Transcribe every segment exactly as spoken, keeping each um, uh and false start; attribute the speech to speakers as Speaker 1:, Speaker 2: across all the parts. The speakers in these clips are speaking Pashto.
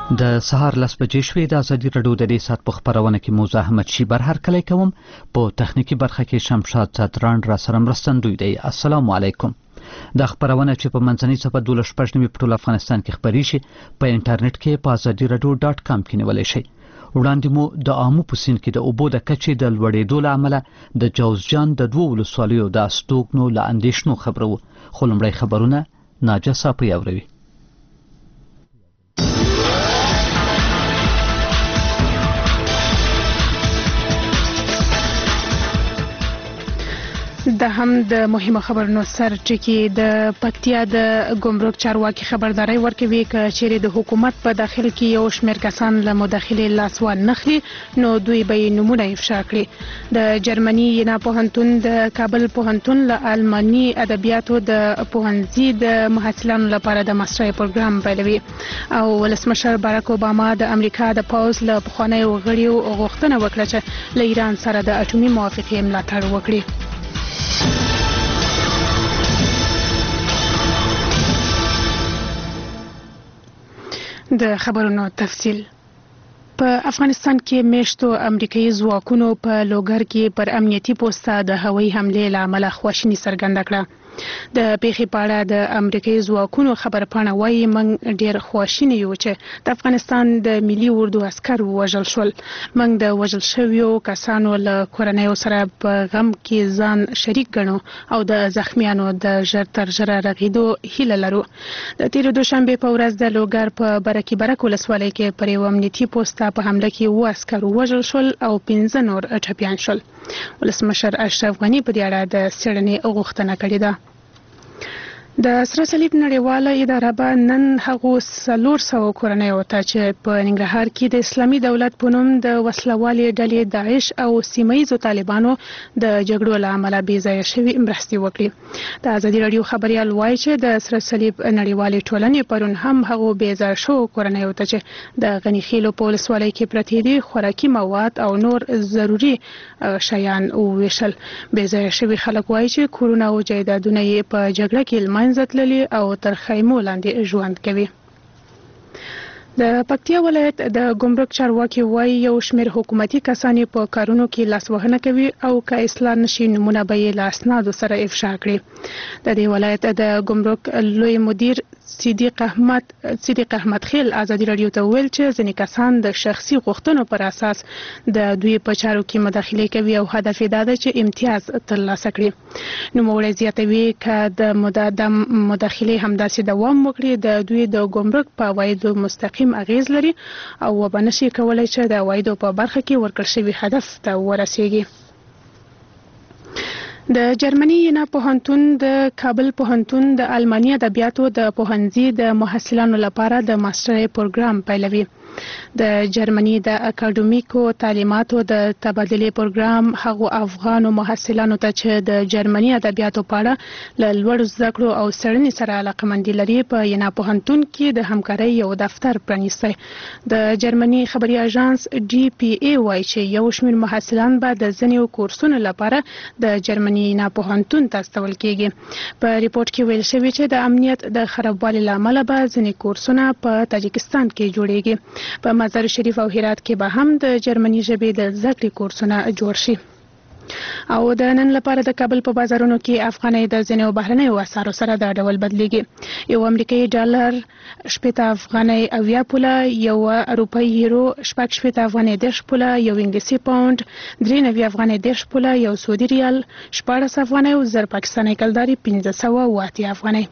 Speaker 1: د سهار لس بجې شوې د ازادي راډیو د دې ساعت په خپرونه کې موضوع احمد شي بر هر کلی کوم په تخنیکی برخه کې شمشاد ساتران را سره مرستندوی دی. السلام علیکم. د خبرونه چې په منځنۍ صفحه دوله شپږ نیمې په ټول افغانستان کې خبري شي په انټرنیټ کې په ازادي راډیو ډاټ کام کې نیولای شئ. وړاندې مو د آمو په سیند کې د اوبو د کچې د لوړېدو له امله د جوزجان د دوو ولسوالیو د استوګنو له اندېښنو خبرو. خو لومړی خبرونه ناجه صافی اوروي.
Speaker 2: د هم د مهمه خبرونو سر ټکی د پکتیا د ګمرک چارواکي خبرداري ورکوي چې چیرې د حکومت په داخل کې یو شمېر کسان له مداخله لاس وان نخلي نو دوی به نمونه افشا کړي. د جرمني ینا پوهنتون د کابل پوهنتون له الماني ادبیاتو د پوهنځي د محصلانو لپاره د ماسترۍ پروګرام پیلوي او ولسمشر باراک اوباما د امریکا د پوز له پخوانیو غړیو غوښتنه وکړه چې له ایران سره د اټومي موافقې ملاتړ وکړي. د خبرونو تفصیل. په افغانستان کې میشتو امریکایي ځواکونو په لوګر کې پر امنیتي پوسټه د هوایي حملې له امله خواشیني څرګنده کړه. د پیښې په اړه د امریکایي ځواکونو خبرپاڼه وایي موږ ډېر خواشیني یو چې د افغانستان د ملي اردو عسکر وژل شول. موږ د وژل شویو کسانو له کورنیو سره په غم کې ځان شریک ګڼو او د زخمیانو د ژر تر ژره رغېدو هیله لرو. د تېرې دوشنبې په ورځ د لوګر په برکي برک ولسوالۍ کې پر یوه امنیتي پوسټه په حمله کې اووه عسکر وژل شول او پنځه نور ټپیان شول. ولسمشر اشرف غني په دې اړه د څېړنې غوښتنه کړې ده. د سره صلیب نړیواله اداره به نن هغو څلور سوه کورنیو ته چې په ننګرهار کې د اسلامي دولت په نوم د وسلوالې ډلې داعش او سیمه ییزو طالبانو د جګړو له امله بې ځایه شوي مرستې وکړي. د ازادي راډیو خبریال وایي چې د سره صلیب نړیوالې ټولنې پرون هم هغو بې ځایه شوو کورنیو ته چې د غني خیلو په ولسوالۍ کې پرتې دي خوراکي مواد او نور ضروري شیان وویشل. بې ځایه شوي خلک وایي چې کورونه او جایدادونه یې په جګړه کې له منځه تللي او تر خیمو لاندې ژوند کوي. د پکتیا ولایت د ګمرک چارواکي وایي یو شمېر حکومتي کسان په کارونو کې لاسوهنه کوي او که اصلاح نشي نمونه به یې له اسنادو سره افشا کړي. د دې ولایت د ګمرک لوی مدیر صدیق احمد صدیق احمد خیل ازادي راډیو ته ویل چې ځینې کسان د شخصي غوښتنو پر اساس د دوی په چارو کې مداخله کوي او هدف یې دا ده چې امتیاز ترلاسه کړي. نوموړی زیاتوي که د مداخلې همداسې دوام وکړي د دوی د ګمرک په عوایدو مستقیم اغیز لري او وبه نشي کولی چې د عوایدو په برخه کې ورکړل شوي هدف ته ورسیږي. د جرمني ینا پوهنتون د کابل پوهنتون د الماني ادبیاتو د پوهنځي د محصلانو لپاره د ماسترۍ پروګرام پیلوي. د جرمني د اکاډمیکو تعلیماتو د تبادلې پروګرام هغو افغانو محصلانو ته چې د جرمني ادبیاتو په اړه له لوړو زده کړو او څېړنې سره علاقمندي لري په ینا پوهنتون کې د همکارۍ یو دفتر پرانیستی. د جرمني خبري اژانس ډي پی ای وایي چې یو شمېر محصلان به د ځینو کورسونو لپاره د جرمني ینا پوهنتون ته استول کېږي. په ریپورت کې ویل شوي چې د امنیت د خرابوالي له امله به ځینې کورسونه په تاجکستان کې جوړیږي. په مزار شریف او هرات کې به هم د جرمني ژبې د زده کړې کورسونه جوړ شي. او د نن لپاره د کابل په بازارونو کې افغانۍ د ځینو بهرنیو اسعارو سره دا ډول بدلیږي. یو امریکایي ډالر شپېته افغانۍ اویا پوله، یو اروپایي یورو شپږ شپېته افغانۍ دېرش پوله، یو انګلیسي پاونډ درې نوي افغانۍ دېرش پوله، یو سعودي ریال شپاړس افغانۍ او زر پاکستاني کلداري پنځه سوه اوه اتیا افغانۍ.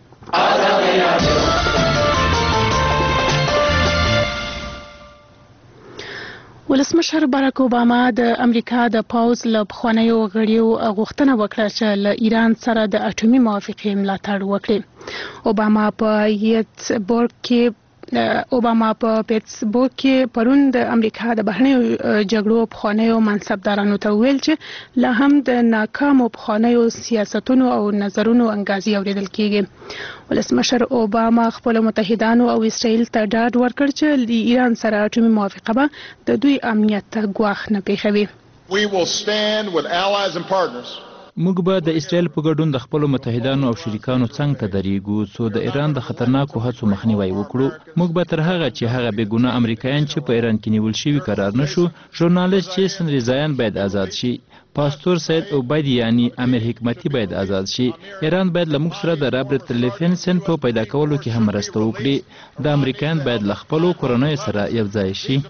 Speaker 2: ولسمشر باراک اوباما د امریکا د پوز له پخوانیو غړیو غوښتنه وکړه چې له ایران سره د اټومي موافقې ملاتړ وکړي. اوباما په پیټسبورګ کې اوباما په پیټسبورګ کې پرون د امریکا د بهرنیو جګړو پخوانیو منصبدارانو ته ویل چې لا هم د ناکامو پخوانیو سیاستونو او نظرونو انګازې اورېدل کېږي. ولسمشر اوباما خپلو متحدانو او اسرائیل ته ډاډ ورکړ چې د ایران سره اټومي موافقه به د دوی امنیت ته ګواښ نه پېښوي.
Speaker 3: We will stand with allies and partners موږ به د اسرائیل په ګډون د خپلو متحدانو او شریکانو څنګ ته درېږو څو د ایران د خطرناکو هڅو مخنیوی وکړو. موږ به تر هغه چې هغه بې ګناه امریکایان چې په ایران کې نیول شوي قرار نه شو. ژورنالیست جیسن ریزایان باید آزاد شي. پاستور سید عبید یعنی امیر حکمتي باید آزاد شي. ایران باید له موږ سره د رابرټ لیفینسن په پیدا کولو کې هم مرسته وکړي. د امریکایان باید له خپلو کورنیو سره یو ځای شي.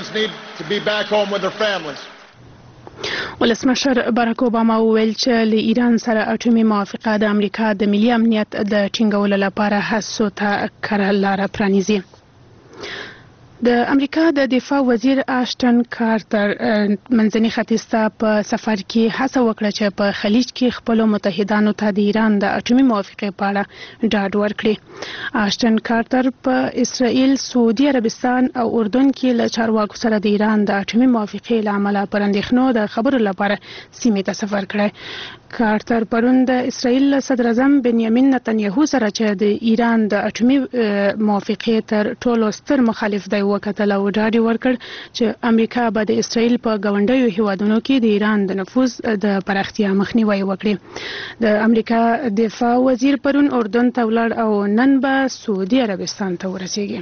Speaker 2: ولسمشر باراک اوباما وویل چې له ایران سره اټومي موافقه د امریکا د ملي امنیت د ټینګولو لپاره هڅو ته کره لاره پرانیزي. د امریکا د دفاع وزیر آشټن کارتر منځني ختیځ ته په سفر کې هڅه وکړه چې په خلیج کې خپل متحدانو ته د ایران د اټومي موافقې په اړه ډاډ ورکړي. آشټن کارتر په اسرائیل، سعودي عربستان او اردن کې له چارواکو سره د ایران د اټومي موافقې له امله پر اندېښنو د خبرو لپاره سیمې ته سفر کړی. کارتر پرون د اسرائیل صدر اعظم بنیامین نتنیاهو سره چې د ایران د اټومي موافقې تر ټولو ستر مخالف دی وکتل او ډاډ ورکړ چې امریکا به د اسرائیل په ګاونډیو هیوادونو کې د ایران د نفوذ د پراختیا مخنیوی وکړي. د امریکا دفاع وزیر پرون اردن ته ولاړ او نن به سعودي عربستان ته ورسیږي.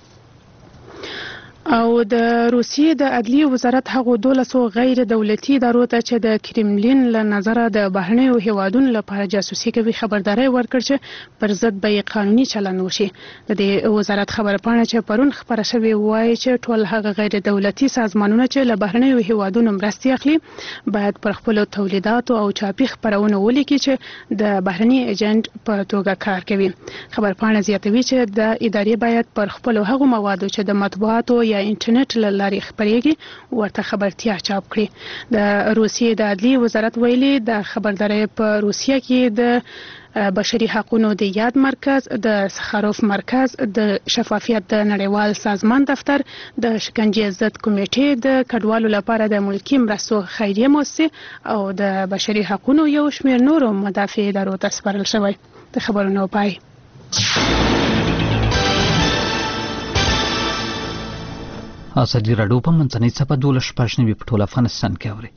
Speaker 2: او د روسیې د عدلیې وزارت هغو دولسو غیر دولتي ادارو ته چې د کرملین له نظره د بهرنیو هیوادونو لپاره جاسوسي کوي خبرداری ورکړ چې پر ضد به یې قانوني چلند وشي. د دې وزارت خبرپاڼه چې پرون خپره شوې وایي چې ټول هغه غیر دولتي سازمانونه چې له بهرنیو هیوادونو مرستې اخلي باید پر خپلو تولیداتو او چاپي خپرونو ولیکي چې د بهرني ایجنټ په توګه کار کوي. خبرپاڼه زیاتوي چې د ادارې باید پر خپلو هغو موادو چې د مطبوعاتو یا انټرنیټ له لارې خپرېږي ورته خبرتیا چاپ کړي. د روسیې د عدلیې وزارت ویلي د خبردارۍ په روسیه کې د بشري حقوقو د یاد مرکز، د سخاروف مرکز، د شفافیت د نړیوال سازمان دفتر، د شکنجې ضد کمیټې د کډوالو لپاره د ملکي مرستو خیریه مؤسسې او د بشري حقوقو یو شمېر نورو مدافع ادارو ته سپارل شوی. د خبرونو پای.
Speaker 1: ازادي راډیو په منځنۍ څپه دولس شپږ نوي په ټول افغانستان کې اوري.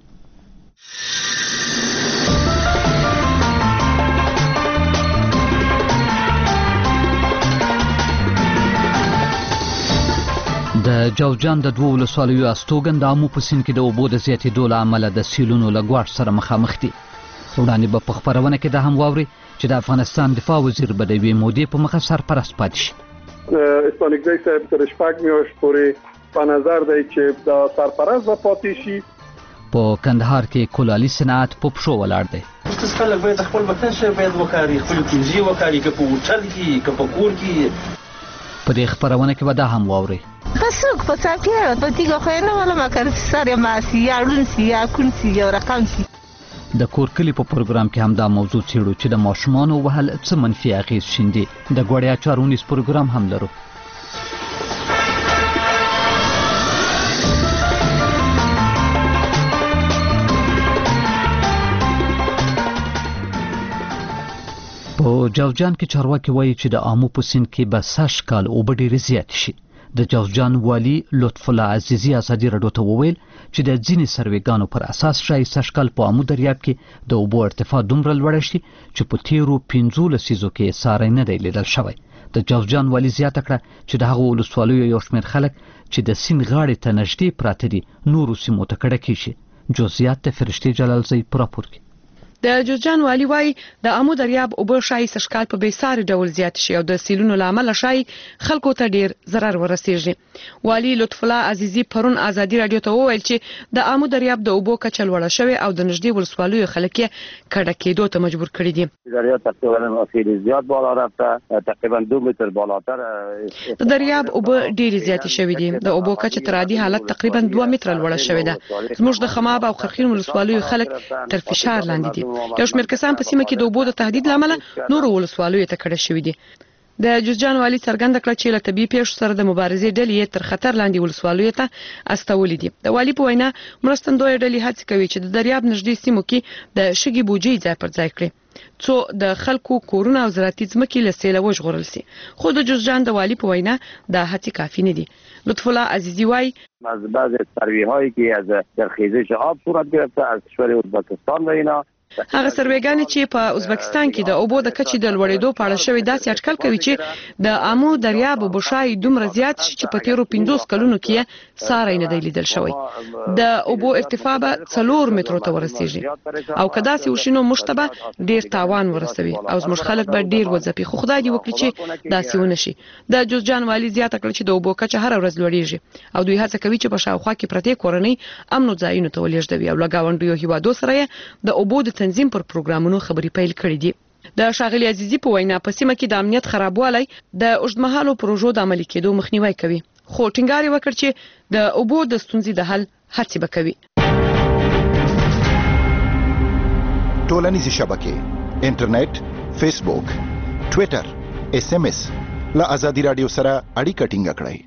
Speaker 1: د جوزجان د دوو ولسوالیو استوګن د آمو په سیند کې د اوبو د زیاتېدو له امله د سیلونو له ګواښ سره مخامخ دي. وړاندې به په خپرونه کې دا هم واوري چې د افغانستان دفاع وزیر به د یوې مودې په مخه سرپرست پاتې شي.
Speaker 4: استانکزی صاحب تر شپږ میاشتې پورې په نظر دی چې د سرپرست به پاتې شي.
Speaker 1: په کندهار کې کولالي صنعت په پښو ولاړ دی.
Speaker 5: خلک باید خپل وطن شه باید وکاري، خپل پنځي وکاري، که په هوټل کې که په کور کې.
Speaker 1: په دې خبرونه کې به دا هم واوري.
Speaker 6: پسوک په څاکې په تیګه خو نه ولا مکر سره ماسي یا لونسي یا کونسي یا رقم سي.
Speaker 1: د کور کلی په پروګرام کې هم دا موضوع څېړو چې د ماشومانو وهل څه منفي اغېز شیندي. د ګوړیا چارونیز پروګرام هم لرو. په جوزجان کې چارواکي وایي چې د آمو په سیند کې به سږ کال اوبه ډېرې زیاتې شي. د جوزجان والي لطف الله عزیزي ازادي راډیو ته وویل چې د ځینې سروېګانو پر اساس ښایي سږ کال په آمو دریاب کې د اوبو ارتفاع دومره لوړه شي چې په تیرو پنځو لسیزو کې ساری نه دی لیدل شوی. د جوزجان والي زیاته کړه چې د هغو ولسوالیو یو شمېر خلک چې د سیند غاړې ته نږدې پراته دي نورو سیمو ته کډه کیږي. جزئیات د فرشتې جلالزی په راپور کې.
Speaker 7: د جوزجان والي وايي د آمو دریاب اوبه شایي سږکال په بېساري ډول زیات شي او د سیلونو له امله شایي خلکو ته ډیر ضرر ورسیږي. والي لطف الله عزیزي پرون ازادي راډیو ته وویل چې د آمو دریاب د اوبو کچه لوړه شوې او د نږدې ولسوالیو خلک یې کډه کېدو ته مجبور کړي دي.
Speaker 8: دریاب تقریبا خیلی زیات بالا رفته، تقریبا دو متر بالاتر.
Speaker 7: د دریاب اوبه ډېرې زیاتې شوې دي. د اوبو کچه تر عادي حالت تقریبا دوه متره لوړه شوې ده. زموږ د خماب او خرخین ولسوالیو خلک تر فشار لاندې دي. یو شمېر کسان په سیمه کې د اوبو د تهدید لامل نورو ولسوالیو ته کډه شوي دي. د جوزجان والي څرګنده کړه چې له طبیعي پیښو سره د مبارزې ډلې تر خطر لاندې ولسوالیو ته استولې دي. د والي په وینا مرستندویه ډلې هڅې کوي چې د دریاب نږدې سیمو کې د شګې بوجۍ ځای پر ځای کړي څو د خلکو کورونه او زراعتي ځمکې له سیله وژغورل سي. خو د جوزجان د والي په وینا دا هڅې کافی نه دي. لطف الله عزیزی وایي
Speaker 8: از بعض سروی هایی که از در خیزش آب صورت گرفته از کشور ازبکستان و اینا
Speaker 7: هغه سروېګانې چې په ازبکستان کې د اوبو د کچې د لوړېدو په اړه شوی داسې اټکل کوي چې د امو دریاب اوبه شاید دومره زیات شي چې په تیرو پنځوس کلونو کې ساری نه دی لیدل شوی. د اوبو ارتفاع به څلور مترو ته ورسیږي او کدا سي وشینو مشتبه ډیر تاوان ورسوي او زموږ خلک به ډیر وځپي. خو خدای دې وکړي چې داسې ونه شي. د جوزجان والي زیاته کړ چې د اوبو کچه هر ورځ لوړیږي او دوی هڅه کوي چې په شاوخوا کې پرتې کورنۍ امنو ځایونو ته ولېږدوي او له ګاونډیو هیوادو سره د اوبو د تنظیم پر پروګرامونو خبري پیل کړې دي. د ښاغلي عزیزي په وینا په سیمه کې د امنیت خرابوالی د اوږدمهالو پروژو د عملي کېدو مخنیوي کوي، خو ټینګار وکړ چې د اوبو د ستونزې د حل هڅې به کوي.
Speaker 9: ټولنیزې شبکې، انټرنیټ، فیسبوک، ټویټر، اس ام اس له ازادي رادیو سره اړیکه ټینګه کړئ.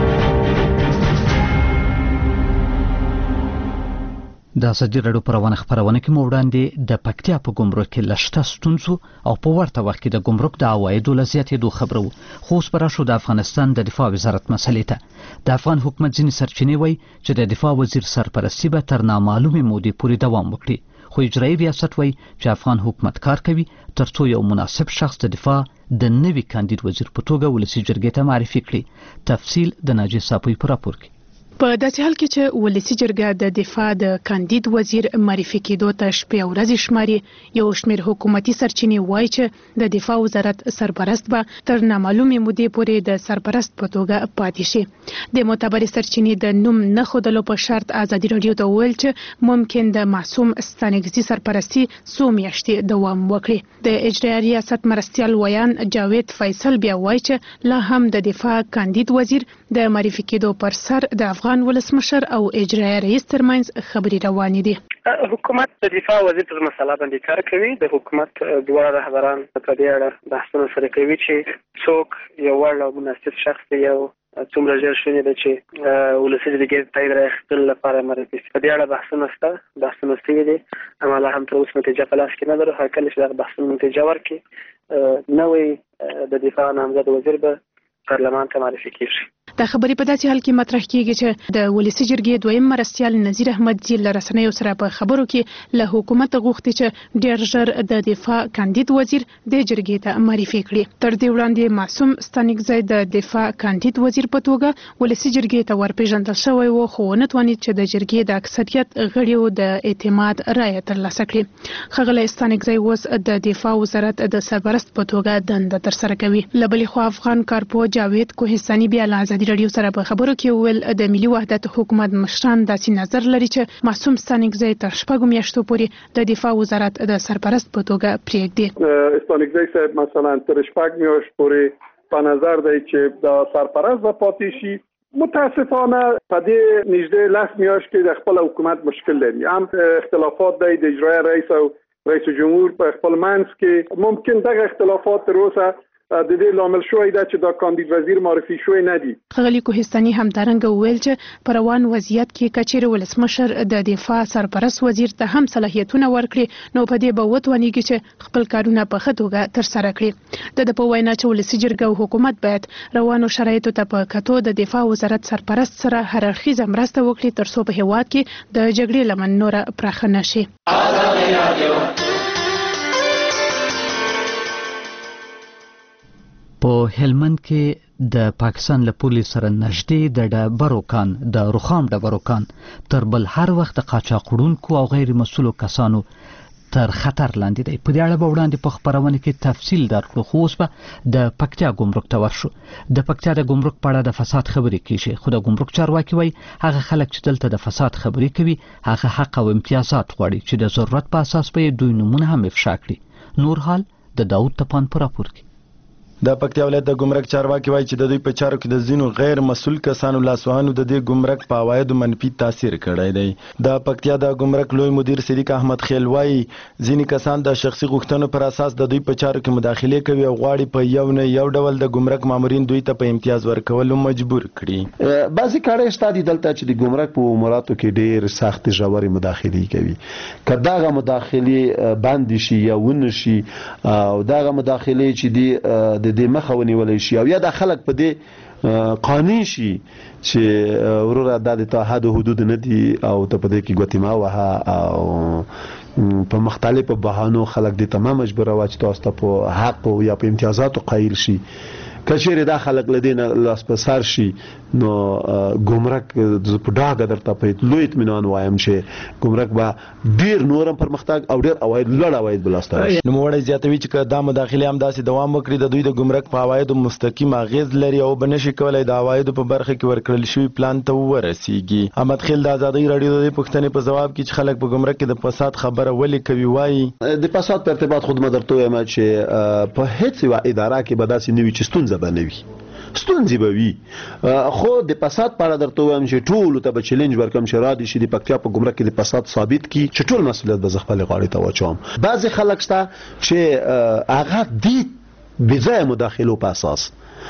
Speaker 1: د ازادي رادیو پروانه خبرونه کې مو وړاندې د پکتیا په ګمرک کې لشته ستونزو او په ورته وخت کې د ګمرک د عوایدو له زیاتېدو خبرو. خو اوس به راشو د افغانستان د دفاع وزارت مسلې ته. د افغان حکومت ځینې سرچینې وایي چې د دفاع وزیر سرپرستي به تر نامعلومې مودې پورې دوام وکړي، خو اجرایي ریاست وایي چې افغان حکومت کار کوي ترڅو یو مناسب شخص د دفاع د نوي کاندید وزیر په توګه ولسي جرګې ته معرفي کړي. تفصیل د ناجي صاپوی په راپور کې.
Speaker 2: په داسې حال کې چې ولسي جرګه د دفاع د کاندید وزیر معرفي کېدو ته شپې او ورځې شماري، یو شمېر حکومتي سرچینې وایي چې د دفاع وزارت سرپرست به تر نامعلومې مودې پورې د سرپرست په توګه پاتې شي. د معتبرې سرچینې د نوم نه ښودلو په شرط ازادي راډیو ته وویل چې ممکن د معصوم ستانکزي سرپرستي څو میاشتې دوام وکړي. د اجرایي ریاست مرستیال ویان جاوید فیصل بیا وایي چې لا هم د دفاع کاندید وزیر د معرفي کېدو پر سر د افغان ولسمشر او اجرایي رئیس ترمنځ خبري روانې دي.
Speaker 10: حکومت د دفاع وزیر پر مسله باندې کار کوي. د حکومت دواړه رهبران په دې اړه بحثونه سره کوي چې څوک یو وړ او مناسب شخص دی او څومره ژر شونې ده چې ولسي جرګې تایید راخیستلو لپاره معرفي شي. په دې اړه بحثونه شته، بحثونه شوي دي، اما لا هم تر اوسه نتیجه په لاس کې نه لرو. هر کله چې دغه بحثونه نتیجه ورکړي نوی د دفاع نامزد وزیر به پارلمان ته معرفي کیږي.
Speaker 2: دا خبرې په داسې حال کې مطرح کیږي چې د ولسي جرګې دویم مرستیال نذیر احمدزي له رسنیو سره په خبرو کې له حکومت غوښتي چې ډېر ژر د دفاع کاندید وزیر د جرګې ته معرفي کړي. تر دې وړاندې معصوم ستانکزی د دفاع کاندید وزیر په توګه ولسي جرګې ته ورپېژندل شوی و، خو ونه توانید چې د جرګې د اکثریت غړیو د اعتماد رایه ترلاسه کړي. ښاغلی ستانکزی اوس د دفاع وزارت د سرپرست په توګه دنده ترسره کوي. له بلې خوا افغان کارپو جاوید کوهستاني بیا له ازادي راډیو سره په خبرو کې ویل د ملي وحدت حکومت مشران داسې نظر لري چې معصوم ستانکزی تر شپږو میاشتو پورې د دفاع وزارت د سرپرست په توګه پرېږدي.
Speaker 4: ستانکزی صاحب مثلا تر شپږ میاشتې پورې په نظر دی چې د سرپرست به پاتې شي. متاسفانه په دې نږدې لس میاشت کې د خپل حکومت مشکل لري. هم اختلافات دی د اجرایي رئیس او رئیس جمهور په خپل منځ کې. ممکن دغه اختلافات تر اوسه د دې لامل شوی دا چې دا کاندید وزیر معرفي شوی نه دی.
Speaker 2: ښاغلي کوهستاني همدارنګه وویل چې په روان وضعیت کې کچېرې ولسمشر د دفاع سرپرست وزیر ته هم صلاحیتونه ورکړي نو په دې به وتوانیږي چې خپل کارونه په ښه توګه ترسره کړي. د ده په وینا چې ولسي جرګه او حکومت باید روانو شرایطو ته په کتو د دفاع وزارت سرپرست سره هر اړخیزه مرسته وکړي ترڅو په هېواد کې د جګړې لمن نوره پراخه نه شي.
Speaker 1: په هلمند کې د پاکستان له پولې سره نږدې د ډبرو کان د رخام ډبرو کان تر بل هر وخت د قاچاق وړونکو او غیر مسؤلو کسانو تر خطر لاندې دی. په دې اړه به وړاندې په خپرونه کې تفصیل درکړو، خو اوس به د پکتیا ګمرک ته ورشو. د پکتیا د ګمرک په اړه د فساد خبرې کیږي، خو د ګمرک چارواکي وایي هغه خلک چې دلته د فساد خبرې کوي هغه حق او امتیازات غواړي چې د ضرورت په اساس به دوی نومونه هم افشا کړي. نور حال د داود تپان په راپور کې.
Speaker 11: د پکتیا ولایت د ګمرک چارواکي وایي چې د دوی په چارو کې د ځینو غیر مسؤل کسانو لاسوهنو د دې ګمرک په عوایدو منفي تاثیر کړی دی. د پکتیا د ګمرک لوی مدیر صدیق احمد خیل وایي ځینې کسان د شخصي غوښتنو پر اساس د دوی په چارو کې مداخله کوي او غواړي په یو نه یو ډول د ګمرک مامورین دوی ته په امتیاز ورکولو مجبور کړي.
Speaker 12: بعضې کړۍ شته دي دلته چې د ګمرک په اموراتو کې ډېر سختې ژورې مداخلې کوي. که دغه مداخلې بندې شي یا ونه شي او دغه مداخلې چې دي د دې مخه ونیول شي او یا د خلک په دې قانع شي چې وروره دا د حد او حدود نه دي او ته په دې کې ګوتې مه وهه او په مختلفو بهانو خلک د تمام مجبور واچ تاسو ته په حق او یا په امتیازاتو قایل شي کچېره دا خلک لدینه لاس په سر شي نو ګمرک په ډاګه درته په لوی اطمینان وایم چې ګمرک به ډیر نورم پرمختګ او ډیر اواید لړ اواید بلاسته
Speaker 11: نو وړي زیاتوي چې دا مداخله هم داسې دوام وکړي د دوی د ګمرک په اواید مستقیم اغیز لري او بنشي کولای د اواید په برخه کې ورکړل شوی پلان ته ورسیږي. احمد خیل د ازادي رادیو د پښتنې په جواب کې چې خلک په ګمرک کې د فساد خبره ولې کوي وایي
Speaker 12: د فساد په ارتباط خود مدرته وایم چې په هیڅ یو اداره کې به داسې نوي چې ستونزه بنوي ستونزې به وي خو د فساد په اړه درته وایم چې ټول ته به چیلنج ورکم چې را دي شي د پکتیا په ګمرک کې د فساد ثابت کی چې ټول مسولیت به خپل غاړې ته واچوم. بعضی خلک شته چې هغه د بځای مداخلو په اساس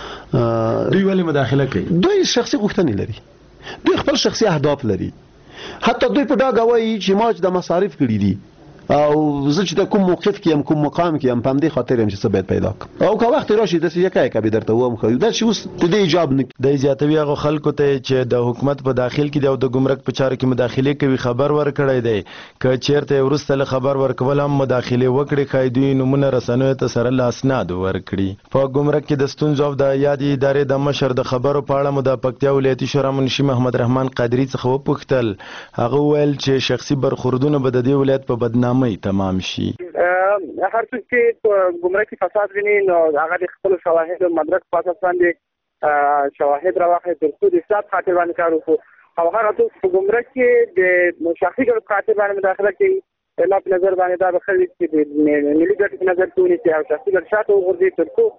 Speaker 11: دوی ولې مداخله کوي
Speaker 12: دوی شخصي غوښتنې لري دوی خپل شخصي اهداف لري حتی دوی په ډاګه وایي چې ما د مصارف کړی دي او زه چې کوم موقف کې هم کوم مقام کې هم په دې خاطر هم چې څه باید پیدا کړم او که وخت راشي د څه یکای کبي درته ووم خو دا چې اوس د دې ایجاب نه
Speaker 11: د زیاتوي هغه خلکو ته چې د حکومت په داخل کې د ګمرک په چارو کې مداخله کوي خبر ورکړی دی که چیرته ورسته له خبر ورکول هم مداخله وکړي خایدوی نمونه رسنیو ته سره لاسناد ورکړي. په ګمرک کې د ستونزو او د یادې ادارې د مشر د خبرو په اړه مو د پکتیا ولایتي شورا منشي محمد رحمان قادری څخه وپوښتل هغه ویل چې شخصي برخوردونه به د دې ولایت په بدنامۍ تمام شي.
Speaker 13: هر څوک چې په ګمرک کې فساد ویني نو هغه د خپل شواهد او مدرک په اساس باندې شواهد راوخی تر څو د اصلاح خاطر باندې کار وکړو او هغه څوک په ګمرک کې د شخصي ګټو خاطر باندې مداخله کوي الله په نظر باندې دا به خلک چې د ملي ګټو په نظر کې ونیسي او شخصي ګټې شاته وغورځي تر څو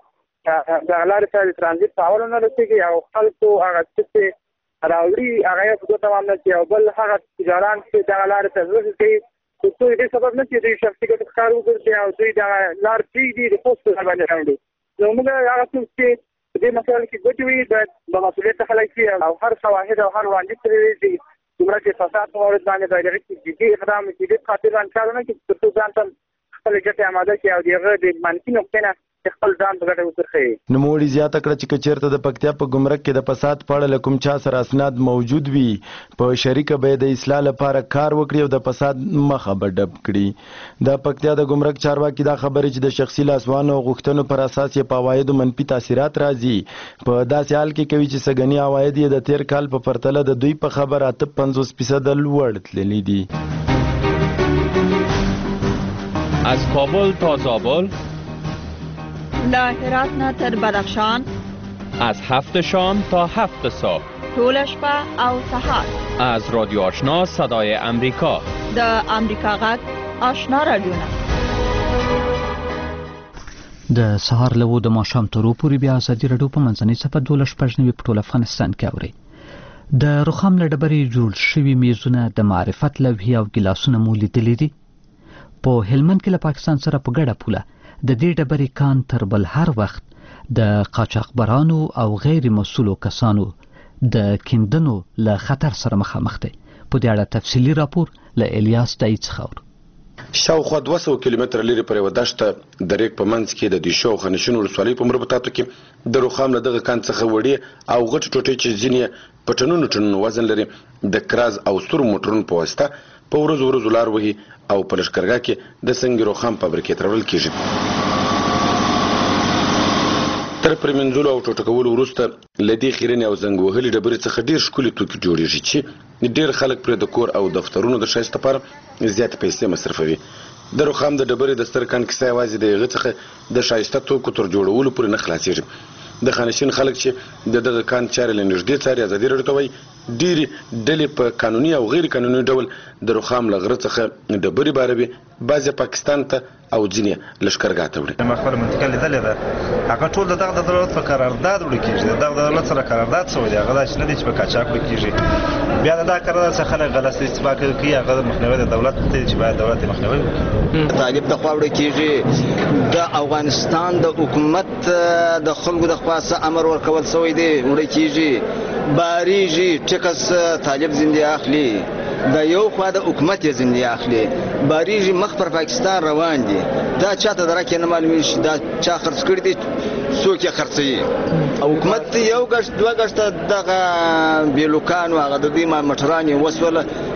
Speaker 13: د لارې سره د ترانزیت تعاون نه رسېږي او خلکو هغه څه چې راوړي هغه یې په دوه تمام نه کړي او بل هغه تجاران چې دغه لارې ته ورسېږي کوي څو دې سبب نه چې دوی شخصي ګټې ښکار وګرځي او دوی دغه لار پرېږدي د پوسټ په باندې راوړي نو موږ هغه څوک چې په دې مسایلو کې ګوتې وي باید د مسؤلیت څخه خلاص شي او هر شواهد او هر وړاندیز ترې وي ګمرک د فساد په مورد باندې باید هغې کې جدي اقدام وکړي دې خاطر باندې کار ونه کړي تر څو ځان ته خپلې ګټې اماده کړي او د هغه د منفي نقطې نه خپل ځان په ګټه وڅرخوي.
Speaker 11: نوموړي زیاته کړه چې که چېرته د پکتیا په ګمرک کې د فساد په اړه له کوم چا سره اسناد موجود وي په شریکه به د اصلاح لپاره کار وکړي او د فساد مخه به ډب کړي. د پکتیا د ګمرک چارواکي دا خبرې چې د شخصي لاسوانو او غوښتنو پر اساس یې په عوایدو منفي تاثیرات راځي په داسې حال کې کوي چې سږني عواید یې د تیر کال په پرتله د دوی په خبر اته پنځوس فیصده لوړ تللي دي.
Speaker 14: از کابل تا زابل
Speaker 15: له هرات نه تر بدخشان
Speaker 14: از هفت شام تا هفت صبح
Speaker 15: ټول شپه او سهار
Speaker 14: از رادیو آشنا صدای امریکا
Speaker 15: د امریکا غږ آشنا رادیو
Speaker 1: د سهار له د ماښام تر پورې بیا ازادي رادیو په منځنۍ صفحه دولس شپږ نوي په ټول افغانستان کې اورئ. د رخام له ډبرې جوړ شوي میزونه د معرفت لوحې او ګیلاسونه مو لیدلي دي. په هلمند کې له پاکستان سره په ګډه پوله د دې ډبرې کان تر بل هر وخت د قاچاقبرانو او غیر مسؤلو کسانو د کیندنو له خطر سره مخامخ دی. په دې اړه تفصیلي راپور له الیاس دای څخه اورو.
Speaker 16: شاوخوا دوه سوه کیلومتره لرې پر یوه دشته د ریګ په منځ کې د دیشو او خانشین ولسوالۍ په مربوطاتو کې د رخام له دغه کان څخه وړې او غټې ټوټې چې ځینې په ټنونو ټنونو وزن لري د کراز او سترو موټرونو په واسطه په ورځو ورځو لار وهي او په لښکرګاه کې د سنګ رخام فابریکې ته راوړل کېږي. تر پرېمنځلو او ټوټه کولو وروسته له دې خیرنې او زنګ وهلې ډبرې څخه ډېر ښکلي توکي جوړېږي چې ډېر خلک پرې د کور او دفترونو د ښایست لپاره زیاتې پیسې مصرفوي. د رخام د ډبرې د ستر کان کیسه یوازې د هغې څخه د ښایسته توکو تر جوړولو پورې نه خلاصېږي. د خانشین خلک چې د دغه کان چارې له نږدې څاري ازادي راډیو ته وایي ډېرې ډلې په قانوني او غیر قانوني ډول د رخام له غره څخه ډبرې باروي بعضې پاکستان ته او ځینې لښکرګاه ته وړي.
Speaker 5: ما خپله منطقه لیدلې ده هغه ټول د دغه د دولت په قرارداد وړل کېږي د دغه د دولت سره قرارداد شوی دی هغه داسې نه دی چې په قاچاق وړل کېږي. بیا د دغه قرارداد څخه خلک غلط استفاده کوي هغه د مخنیوي د دولت دی چې باید دولت یې مخنیوي وکړي.
Speaker 17: طالب د خوا وړل کېږي د افغانستان د حکومت د خلکو د خوا څه امر ورکول شوی دی وړل کېږي باریږي ټکس طالب زندې اخلي د یو خوا د حکومت یې زندې اخلي باریږي مخ پر پاکستان روان دي دا چاته درکه نه معلومه شي دا چا خرڅ کړی دي څوک یې خرڅوي او حکومت یو غشت دوه غشت دغه بیلوکان او هغه د دې ما مټرانې وسوله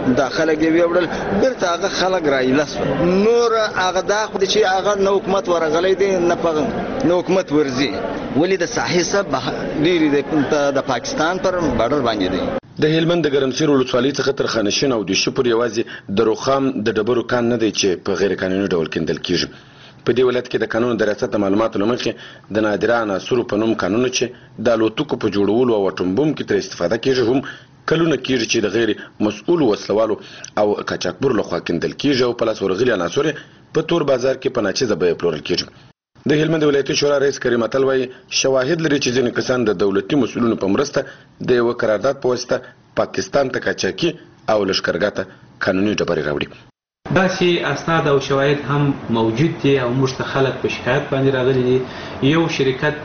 Speaker 17: دا خلک دی ویوړل بیرته هغه خلک رایلس نور هغه دا خو چې هغه نو حکومت ورغلی دی نه په نو حکومت ورزي ولې د ساحې سب ډېری د پاکستان پر بارډر باندې دی.
Speaker 16: د هلمند د ګرمسیر ولسوالۍ څخه تر خانشین او د شپور یوازې د روخام د ډبرو کان نه دی چې په غیر قانوني ډول کیندل کیږي. په دې ولایت کې د قانون د ریاست معلوماتو له مخې د نادره عناصرو په نوم کانونه چې د الوتکو په جوړولو او اټوم بم کې تر استفاده کیږي هم کلونه کیږي چې د غیر مسؤل وسلوالو او قاچاقبر لخوا کیندل کیږي او په لاس ورغلي عناصر په تور بازار کې په ناچیزه بیه پلورل کیږي. د هلمند ولایتي شورا رئیس کریم اتل وايي شواهد لري چې ځینې کسان د دولتي مسؤلینو په مرسته د یو قرارداد په واسطه پاکستان ته قاچاقي او لشکرګاه ته قانوني ډبرې راوړي.
Speaker 18: داسې اسناد او شواهد هم موجود دي او موږ ته خلک په شکایت باندې راغلي دي. یو شرکت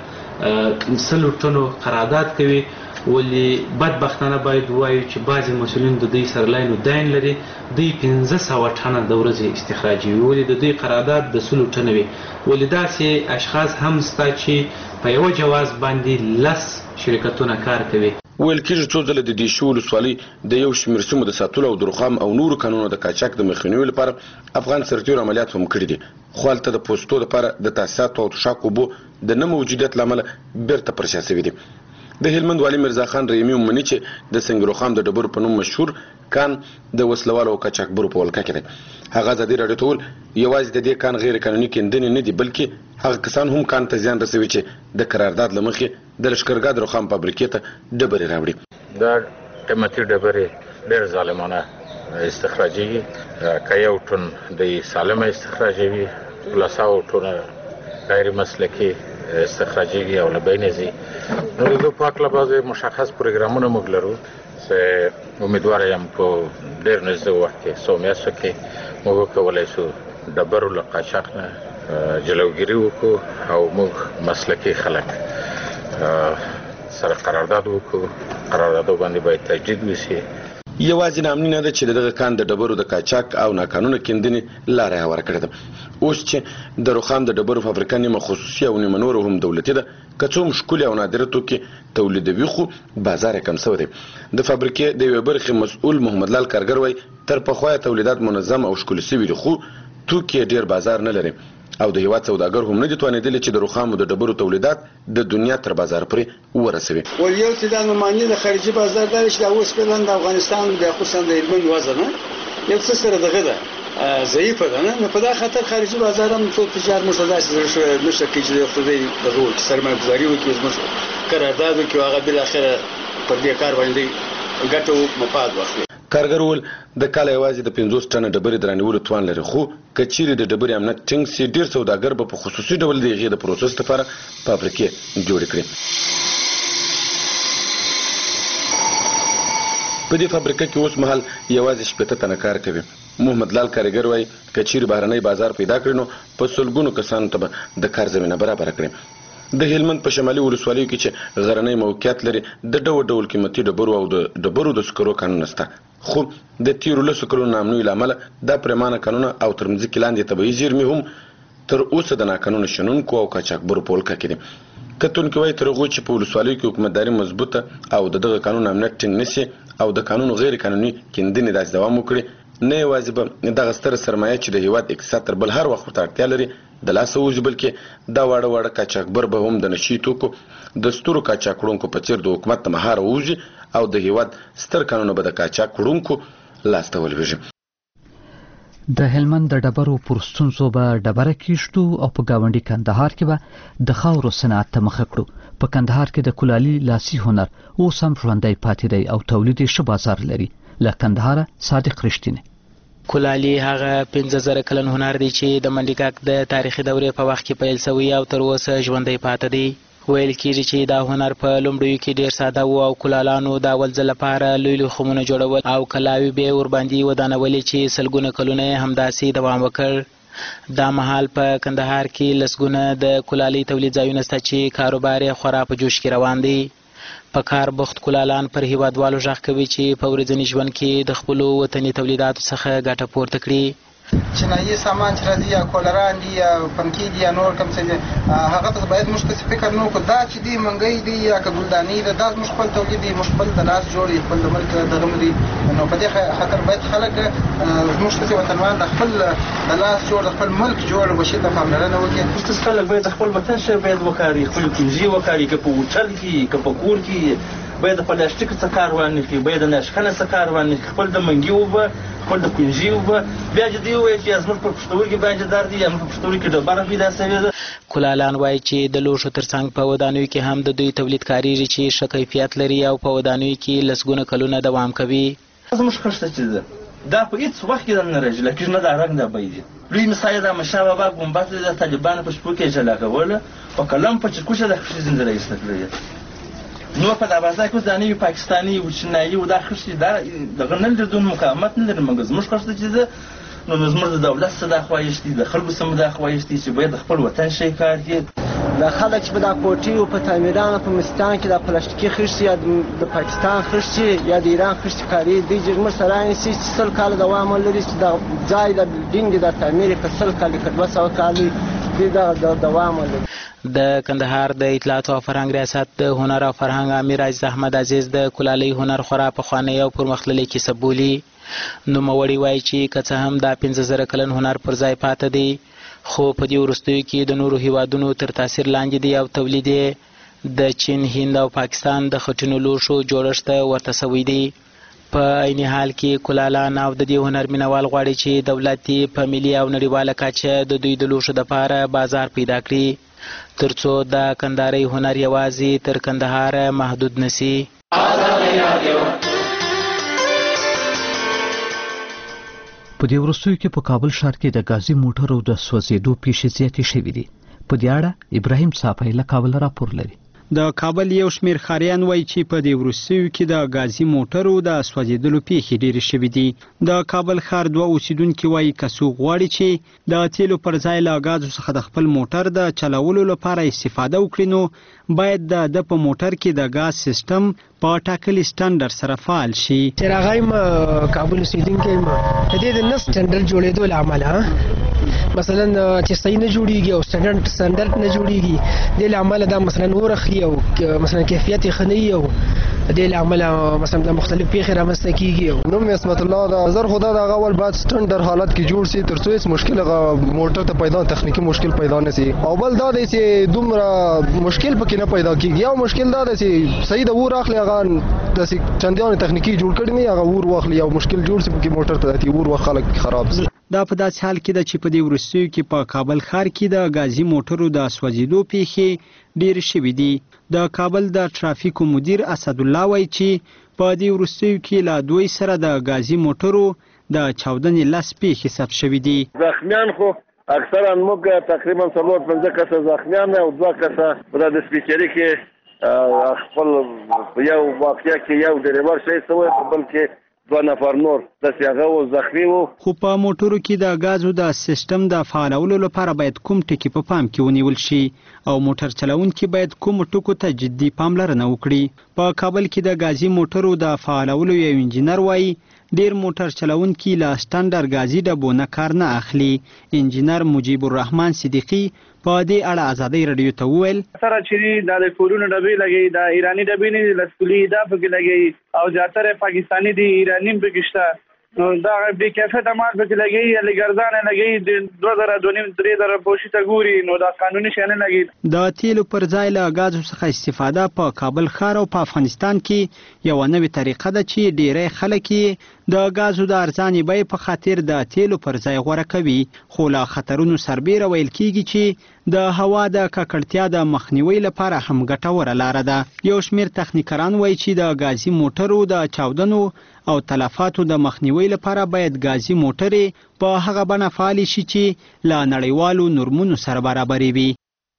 Speaker 18: د سلو ټنو قرارداد کوي ولې بدبختانه باید ووایو چې بعضې مسؤلین د دوی سره لاین و داین لري دوی پنځه سوه ټنه د ورځې استخراجوي ولې د دوی قرارداد د سلو ټنه وي ولې داسې اشخاص هم سته چې په یوه جواز باندې لس شرکتونه کار کوي.
Speaker 16: ویل کېږي څو ځله د دې شو ولسوالۍ د یو شمېر سیمو د ساتلو او د روخام او نورو کانونو د قاچاق د مخنیوي لپاره افغان سرتیرو عملیات هم کړي دي خو هلته د پوستو لپاره د تاسیساتو او تشاک اوبو د نه موجودیت له امله بیرته پر شا سوي دي. د هلمند والي مرزا خان رحیمي ومني چې د سنګروخام د ډبرو په نوم مشهور کان د وسلوالو او قاچاقبرو په ولکه کې دی. هغه ازادي راډیو ته وویل یوازې د دې کان غیر قانوني کیندنې نه دي بلکې هغه کسان هم کان ته زیان رسوي چې د قرارداد له مخې د لشکرګاه د روخام فابریکې ته ډبرې راوړي.
Speaker 19: دا قیمتي ډبرې ډېر ظالمانه استخراجوي که یو ټن د سالمه استخراجوي لساو ټونه غیر مسلکي استخراجیږي او له بینه ځي. نو د دوی په هکله بعضې مشخص پروګرامونه موږ لرو چې امیدواره یم په ډېر نږدې وخت کې څو میاشتو کې موږ وکولی شو ډبرو له قاچاق نه جلوګیري وکړو او موږ مسلکي خلک سره قرارداد وکړو. قراردادو باندې باید تجدید وشي.
Speaker 16: یوازې نامني نه ده چې دغه کان د ډبرو د قاچاق او ناقانونه کیندنې لاره هواره کړې ده. اوس چې د روخام د ډبرو فابریکه نیمه خصوصي او نیمه نوره هم دولتي ده که څو هم ښکلي او نادره توکي تولیدوي خو بازار یې کم سوی دی. د فابریکې د یوې برخې مسؤل محمد لال کارګر وایي تر پخوا تولیدات منظم او ښکلي سوي دي خو توکي ډېر بازار نه لري او د هیواد سوداګر هم نه دي توانېدلي چې د روخامو د ډبرو تولیدات د دنیا تر بازار پورې ورسوي.
Speaker 20: ول یو چې دا نوماني د خارجي بازار دا چې د اوسپنې د افغانستان د خصوصا د هلمند وزن یو څه سره دغه ده ضعیفه ده نه په دا خاطر خارجي بازار هم څو تجار مشداسي شو نشه کې چې د خپلې دغه سرمایه گذاري وکړي زموږ قرارداد وکړي هغه بل اخره پر دې کار باندې ګټو مفاد واخلي.
Speaker 16: کارګر ول د کال یوازې د پنځوس ټنه ډبرې درانیولو توان لري خو که چیرې د ډبرې امنیت ټینګ سي ډېر سوداګر به په خصوصي ډول د هغې د پروسس لپاره فابریکې جوړې کړي. په دې فابریکه کې اوس مهال یوازې شپېته تنه کار کوي. محمد لال کارګر وایي که چیرې بهرنی بازار پیدا کړي نو په سلګونو کسانو ته به د کار زمینه برابره کړي. د هلمند په شمالي ولسوالیو کې چې غرنی موقعیت لري د ډول ډول قیمتي ډبرو او د ډبرو د سکرو کانونه شته خو د تیرو لسو کلونو نامنوي له امله دا پرېمانه کانونه او تر مځکې لاندې طبیعي زیرمې هم تر اوسه د ناقانونه شنونکو او قاچاقبرو په ولکه کې دي. کتونکي وایي تر هغو چې په ولسوالیو کې حکومتداري مضبوطه او د دغه قانون امنیت ټینګ نشي او د قانون غیر قانوني کیندنې داسې دوام وکړي نه یوازې به دغه ستره سرمایه چې د هیواد اقتصاد تر بل هر وخت ورته اړتیا لري د لاسه ووځي بلکې دا واړه واړه قاچاقبر به هم د نشي توکو د سترو قاچاقوړونکو په څېر د حکومت د مهاره ووځي او د هیواد ستر قانونه به د قاچاقوړونکو لاس ته ولویږي.
Speaker 1: د هلمند د ډبرو پر ستونزو به ډبره کیږدو او په ګاونډي کندهار کې به د خاورو صنعت ته مخه کړو. په کندهار کې د کلالي لاسي هنر اوس هم ژوندی پاتې دی او تولید یې ښه بازار لري. له کندهاره صادق رښتینی.
Speaker 21: کلالي هغه پنځه زره کلن هنر دی چې د منډیګک د تاریخي دورې په وخت کې پیل شوی او تر اوسه ژوندی پاتې دی. ویل کېږي چې دا هنر په لومړیو کې ډېر ساده و او کلالانو د اول ځل لپاره لوی لوی خمونه جوړول او کلاوې به ورباندې ودانولې چې سلګونه کلونه همداسې دوام وکړ. دا مهال په کندهار کې لسګونه د کلالي تولید ځایونه شته چې کاروبار یې خورا په جوش کې روان دی. په کار بوخت کلالان پر هیوادوالو غږ کوي چې په ورځني ژوند کې د خپلو وطني تولیداتو څخه ګټه پورته کړي.
Speaker 3: چینایي سامان چې راځي یا کولران دي یا پنکې دي یا نور کوم څه دي هغه ته باید موږ څه فکر نه وکړو. دا چې دي منګۍ دي یا ګلداني ده دا موږ خپل تولید دي، موږ خپل د لاس جوړ خپل د ملک دغه دي، نو په دې خاطر باید خلک موږ څه وطنوال د خپل د لاس جوړ د خپل ملک جوړ بشي ته پاملرنه وکړي.
Speaker 22: موږ خلک باید خپل وطن شي باید وکړي، خپل کنجي وکړي، که په هوټل کې که په کور کې باید د پلاستیک څخه کار وانه کړي، باید د ناشخنه څخه کار وانه کړي، خپل د منګي وبه خپل د کنجي وبه بیا چې دی وایي چې زموږ په پښتورګي باندې درد دی، زموږ په پښتورګي ډبره پیدا شوې ده.
Speaker 21: کولالان وایي چې د لوښو ترڅنګ په ودانیو کې هم د دوی تولید کاریږي چې ښه کیفیت لري او په ودانیو کې لسګونه کلونه دوام کوي.
Speaker 22: زموږ خښته چې ده دا په هیڅ وخت کې نه راځي، لکه نه دا رنګ دا بې دي. لوی مثال دا مشا بابا ګمبد د طالبانو په شپو کې جلا کوله په قلم په چکوشه د خښې زنده ایستل. نو په دا بازار کې ځاني پاکستاني او چینایي او د خښې دا دغه نه لري مقاومت نه لري، موږ زموږ خښته چې ده نو زموږ د دولت څخه د خوایشتي د خلکو سم د خوایشتي چې باید خپل وطن شي کار کوي.
Speaker 23: د خلک چې په دا کوټي او په تعمیرانو په مستان کې د پلاستیکي خښې یا د پاکستان خښې یا د ایران خښې کاری دی چې موږ سره نشي چې سل کال دوام لري، چې د ځای د بلډینګ د تعمیر په سل کال کې دوه سوه کال دی د دوام لري.
Speaker 21: د کندهار د اطلاعات او فرهنګ ریاست د هنر او فرهنګ امیر عزیز احمد عزیز د کلالۍ هنر خورا پخوانی او پرمختللی کسب بولي. نوموړي وایي چې که څه هم دا پنځه زره کلن هنر پر ځای پاته دی، خو په دې وروستیو کې د نورو هیوادونو تر تاثیر لاندې دی او تولید یې د چین، هند او پاکستان د خټینو لوښو جوړښت ورته سوی دی. په عین حال کې کلالان او د دې هنر مینوال غواړي چې دولت یې په ملي او نړیواله کچه د دوی د لوښو دپاره بازار پیدا کړي ترڅو د کندهاري هنر یوازې تر کندهار محدود نشي.
Speaker 1: په دې وروستیو کې په کابل ښار کې د ګازي موټرو د سوځېدو پیښې زیاتې شوې دي. په دې اړه ابراهیم صافی له کابل راپور لري.
Speaker 24: د کابل یو شمیر ښاریان وایي چې په دې وروستیو کې د ګازي موټرو د سوځېدلو پیښې ډېرې شوې دي. د کابل ښار دوه اوسیدونکي وایي که څوک غواړي چې د تیلو پر ځای له ګازو څخه د خپل موټر د چلولو لپاره استفاده وکړي نو باید د د په موټر کې د ګاز سیستم په ټاکلي سټانډرډ سره فعال شي.
Speaker 25: چراغایم کابل اوسیدونکي ما د دې د نس سټانډرډ جوړېدو له امله مثلا چې صحیح نه جوړیږي او سټانډرډ سټانډرډ نه جوړیږي د له امله دا مثلا اور اخلي او مثلا کیفیت یې خني او د له امله مثلا د مختلف پیښې رامنځته کیږي.
Speaker 26: نو عصمت الله دا زر خدا دا اول بعد سټانډرډ حالت کې جوړ شي ترڅو هیڅ مشکل موټر ته پیدا تخنیکی مشکل پیدا نه شي او بل دا دی چې دومره مشکل پکې نه پیدا کیږي. یو مشکل دا دی چې صحیح د اور اخلي هغه د چندان تخنیکی جوړ کړی نه هغه اور واخلي او مشکل جوړ شي پکې موټر ته دی اور وخلک خراب شي.
Speaker 24: دا په داسې حال کې ده چې په دې وروستیو کې په کابل ښار کې د ګازي موټرو د سوځېدو پیښې ډېرې شوې دي. د کابل د ټرافیکو مدیر اسدالله وایي چې په دې وروستیو کې له دوی سره د ګازي موټرو د چاودنې لس پیښې ثبت شوي دي.
Speaker 27: زخمیان خو اکثرا موږ تقریبا څلور پنځه کسه زخمیان او دوه کسه په د سپیکري کې خپل یو واقعیا کې یو ډریور شهید شوی بلکې دوه نفر نور داسې هغه و زخمي و.
Speaker 24: خو په موټرو کې د ګازو د سیستم د فعالولو لپاره باید کوم ټکي په پام کې ونیول شي او موټر چلونکي باید کوم ټکو ته جدي پاملرنه وکړي. په کابل کې د ګازي موټرو د فعالولو یو انجینر وایي ډیر موټر چلونکي له سټانډرډ ګازي ډبو نه کار نه اخلي. انجینر مجیب الرحمن صدیقي په دې اړه ازادۍ رادیو ته وویل
Speaker 28: سره چې د کورونو ډبې لګي د ایرانی ډبې نه لسکولي دا پکې لګي او زیاتره پاکستانی دي ایرانی پکې شته نو دا به کیفیت مال پکې لګي یا لګرزان لګي د دوه زره دوه نیم درې زره پوښي ته ګوري نو دا قانوني شنه لګي.
Speaker 24: د تیلو پر ځای له ګازو څخه استفاده په کابل ښار او په افغانستان کې یو نوې طریقه ده چې ډیری خلک د ګازو د ارزانې بیې په خاطر د تیلو پر ځای غوره کوي. خو له خطرونو سربیره ویل کیږي چې د هوا د ککړتیا د مخنیوي لپاره هم ګټوره لاره ده. یو شمیر تخنیکران وایي چې د ګازي موټرو د چاودنو او تلفاتو د مخنیوي لپاره باید ګازي موټرې په هغه بڼه فعالې شي چې له نړیوالو نورمونو سره برابرې وي.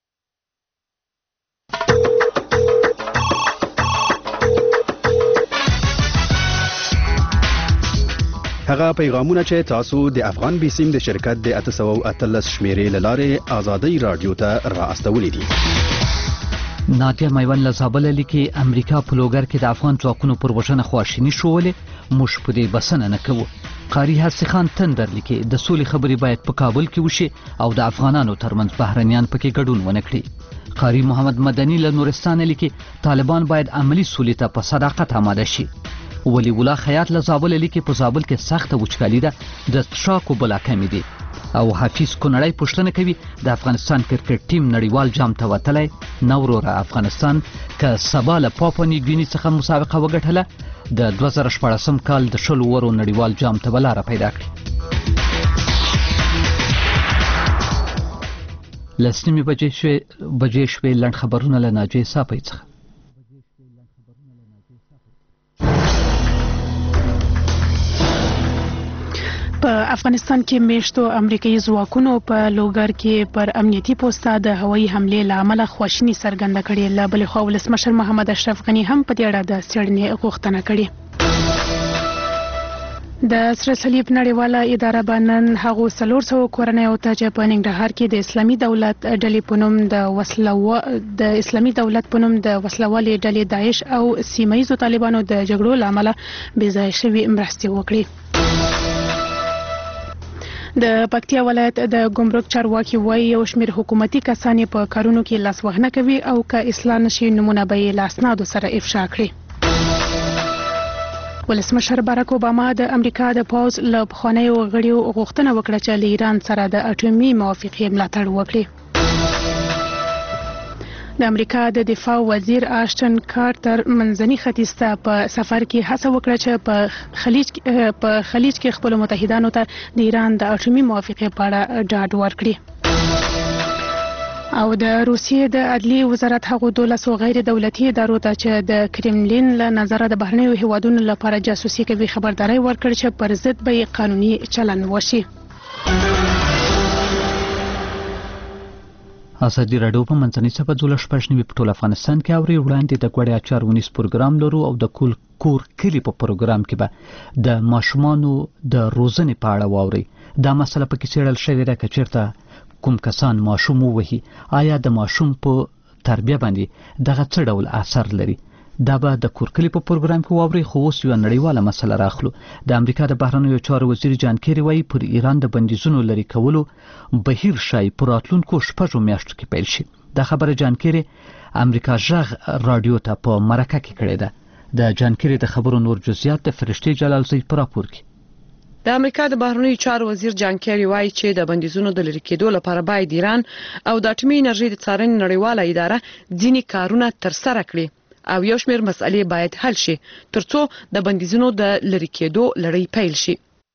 Speaker 29: هغه پیغامونه چې تاسو د افغان بیسیم د شرکت د اته سوه اتلس شمیرې له لارې ازادۍ رادیو ته را استولي دي.
Speaker 1: نادیه میوند له زابله لیکي امریکا په لوګر کې د افغان ځواکونو پر وژنه خواشیني شولې موږ په دې بسنه نه کوو. قاری حسی خان تندر لیکي د سولې خبرې باید په کابل کې وشي او د افغانانو ترمنځ بهرنیان پکې ګډون ونه کړي. قاری محمد مدني له نورستان لیکي طالبان باید عملی سولې ته په صداقت آماده شي. ولی الله خیاط له زابل لیکي په زابل کې سخته وچکالي ده، د څښاکو بلا کمی دي. او حفیظ کونړی پوښتنه کوي د افغانستان کرکټ ټیم نړیوال جام ته وتلی نه وروره افغانستان که سبا له پاپوا نیوګیني څخه مسابقه وګټله د دوه زره شپاړسم کال د شلو ورو نړیوال جام ته به لاره پیدا کړي. لس نیمې بجې شوې لنډ خبرونه له ناجیې صافۍ څخه.
Speaker 2: په افغانستان کې میشتو امریکایي ځواکونو په لوګر کې پر امنیتي پوسټه د هوایي حملې له امله خواشیني څرګنده کړې. له بلې خوا ولسمشر محمد اشرف غني هم په دې اړه د څېړنې غوښتنه کړې. د سره صلیب نړیواله اداره به نن هغو څلور سوه کورنیو ته چې په ننګرهار کې د اسلامي دولت ډلې په نوم د وسلو د اسلامي دولت په نوم د وسلوالې ډلې داعش او سیمه ییزو طالبانو د جګړو له امله بې ځایه شوي مرستې وکړي. د پکتیا ولایت د ګمرک چارواکي وایي یو شمېر حکومتي کسان په کارونو کې لاسوهنه کوي او که اصلاح نشي نومونه به یې له اسنادو سره افشا کړي. ولسمشر باراک اوباما د امریکا د پوځ له پخوانیو غړیو غوښتنه وکړه چې له ایران سره د اټومي موافقې ملاتړ وکړي. د امریکا د دفاع وزیر آشټن کارټر منځني ختیځ ته په سفر کې هڅه وکړه چې په خلیج په خلیج کې خپل متحدانو ته د ایران د اټومي موافقې په اړه ډاډ ورکړي. او د روسیې د عدلیې وزارت هغو دولسو غیر دولتي ادارو ته چې د کرملین له نظره د بهرنیو هیوادونو لپاره جاسوسي کوي خبرداری ورکړ چې پر ضد به قانوني چلند وشي.
Speaker 1: ازادي راډیو په منځنۍ صفحه دوله شپږ نوي په ټول افغانستان کې اوري. وړاندې د ګوړې اچار ونیس پروګرام لرو او د کول کور کلی په پروګرام کې به د ماشومانو د روزنې په اړه واوري. دا مسله په کې څېړل شوې ده که چېرته کوم کسان ماشوم ووهي آیا د ماشوم په تربیه باندې دغه څه ډول اثر لري. دا به د کورکلی په پروګرام کې واوري. خو اوس یوه نړیواله مسله راخلو. د امریکا د بهرنیو چارو وزیر جان کیری وایي پر ایران د بندیزونو لرې کولو بهیر شای په راتلونکو شپږو میاشتو کې پیل شي. دا خبره جان کیری امریکا غږ راډیو ته په مرکه کې کړې ده. د جان کیری د خبرو نور جزئیات د فرشتي جلالزی په راپور کې.
Speaker 4: د امریکا د بهرنیو چارو وزیر جان کیری وایي چې د بندیزونو د لرې کېدو لپاره باید ایران او د اټومي انرژي د څارنې نړیواله اداره ځینې کارونه ترسره کړي او یو شمېر مسئلې باید حل شي ترڅو د بندیزونو د لرې کېدو لړۍ پیل شي.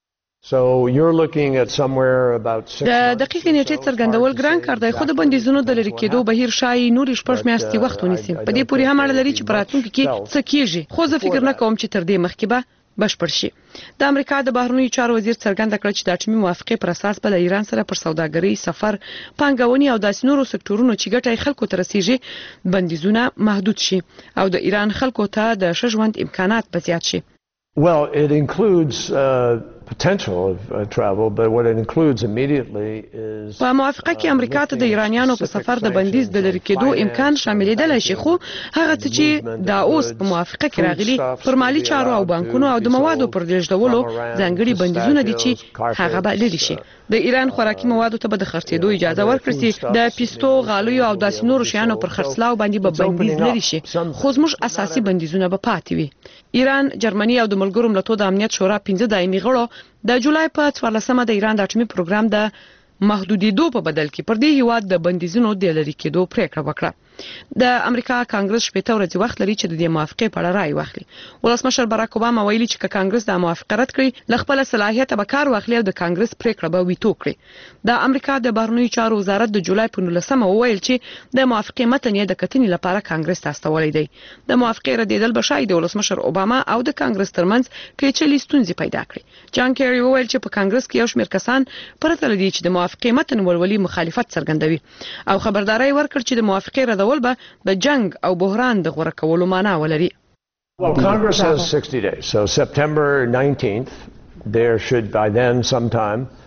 Speaker 4: د دقیقې نیټې څرګندول ګران کار دی خو د بندیزونو د لرې کېدو بهیر شایي نورې شپږ میاشتې وخت ونیسي. په دې پورې هم اړه لري چې په راتلونکي کې څه کېږي خو زه فکر نه کوم چې تر دې مخکې به بشپړ شي. د امریکا د بهرنیو چارو وزیر څرګنده کړه چې د اټومي موافقې پر اساس به له ایران سره پر سوداګرۍ، سفر، پانګونې او داسې نورو سکتورونو چې ګټه یې خلکو ته رسیږي بندیزونه محدود شي او د ایران خلکو ته د ښه ژوند امکانات به زیات شي.
Speaker 6: Well, it includes uh, potential of uh, travel, but what it includes immediately is
Speaker 4: په موافقه کې امریکا ته د ایرانیانو په سفر د بندیز د لرې کېدو امکان شاملېدلی شي خو هغه څه چې دا اوس په موافقه کې راغلي پر مالي چارو او بانکونو او د موادو پر لېږدولو ځانګړي بندیزونه دي چې هغه به لرې شي. د ایران خوراکي موادو ته به د خرڅېدو اجازه ورکړل شي. د پیستو، غالیو او داسې نورو شیانو پر خرڅلاو باندې به بندیز لري شي خو زموږ اساسي بندیزونه به پاتې وي. ایران، جرمني او د ملګرو ملتونو د امنیت شورا پنځه دایمي غړو د جولای په څوارلسمه د ایران د اټومي پروګرام د محدودېدو په بدل کې پر دې هیواد د بندیزونو د لرې کېدو پریکړه وکړه. د امریکا کانګرس شپږ ورځې وخت لري چې د دې موافقې په اړه رائے واخلي. ولسمشر باراک اوباما ویلي چې کانګرس د موافقه رد کړي ل خپل صلاحیت به کار واخلي او د کانګرس پریکړه به ویتو کړي. د امریکا د بهرنیو چارو وزارت د جولای په نولسمه وویل چې د موافقې متن یې د کتنې لپاره کانګرس ته استولی دی. د موافقې ردېدل به شاید د ولسمشر اوباما او د کانګرس ترمنځ پیچلې ستونزې پیدا کړي. جان کیری وویل چې په کانګرس کې یو شمېر کسان پرته له دې چې د موافقې متن ولولي مخالفت څرګندوي او خبرداری ورکړ چې د موافقې ردول به د جنگ او بحران د غوړه کولو معنا ولري.
Speaker 6: Well, Congress has sixty days. So September nineteenth, there should by then sometime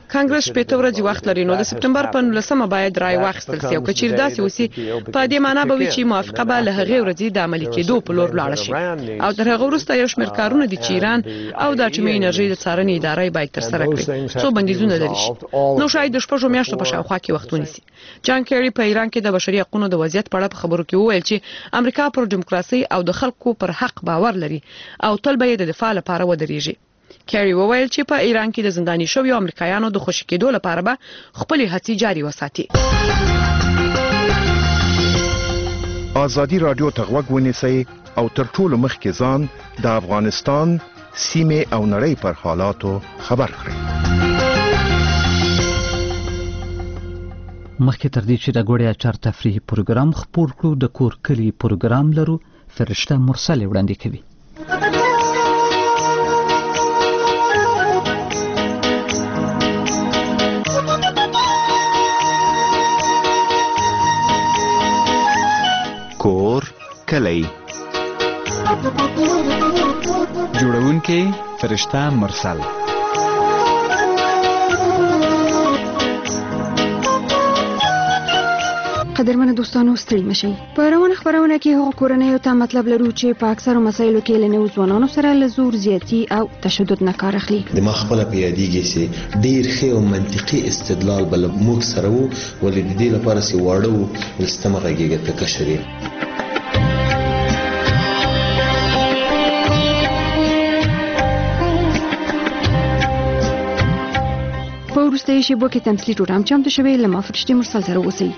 Speaker 4: کانګرس شپږ ورځې وخت لري نو د سپټمبر په نولسمه باید رای واخیستل شي او کچیر داسې وسی په دې معنی به وي چې موافقه به له هغې ورځې د عملي کېدو په لور لاړه شي او تر هغه وروسته یو شمېر کارونه دي چې ایران او د اټومي انرژۍ د څارنې ادارې باید ترسره کړي څو بندیزونه لري شي نو شاید د شپږو میاشتو په شاوخوا کې وخت ونیسي. جان کیری په ایران کې د بشري حقوقو د وضعیت په اړه په خبرو کې وویل چې امریکا پر دیموکراسي او د خلکو پر حق باور لري او تل به د دفاع لپاره ودرېږي. کیری وویل چې په ایران کې د زنداني شویو امریکایانو د خوشي کېدو لپاره به خپل هڅې جاري وساتي.
Speaker 7: آزادي رادیو ته غوږ ونیسئ او تر ټولو مخکې ځان د افغانستان سیمه او نړۍ پر حالاتو خبر کړئ.
Speaker 1: مخکې تر دې چې د ګوړې اچار تفریحي پروګرام خپور کړو د کور کلی پروګرام لرو فرشته مرسل وړاندې کوي.
Speaker 7: کور کلی
Speaker 8: جوړونکې فرشته مرسل.
Speaker 9: قدرمن دوستانو ستړي مشئ. په روانه خبرونه کې هغه کورنۍ ته مطلب لرو چې په اکثرو مسایلو کې له نوو ځوانانو سره له زور زیاتی او تشدد نه کار اخلي.
Speaker 10: د ما خپله په یادېږي چې ډېر ښه او منطقي استدلال به له موږ سره وو ولې د دې لپاره چې واړه وو ولې ته مه غږېږه ته کشر یې.
Speaker 9: په وروستیو شیبو کې تمثیلي ټوټه هم چمتو شوې. له ما فرشتې مرسل سره اوسئ.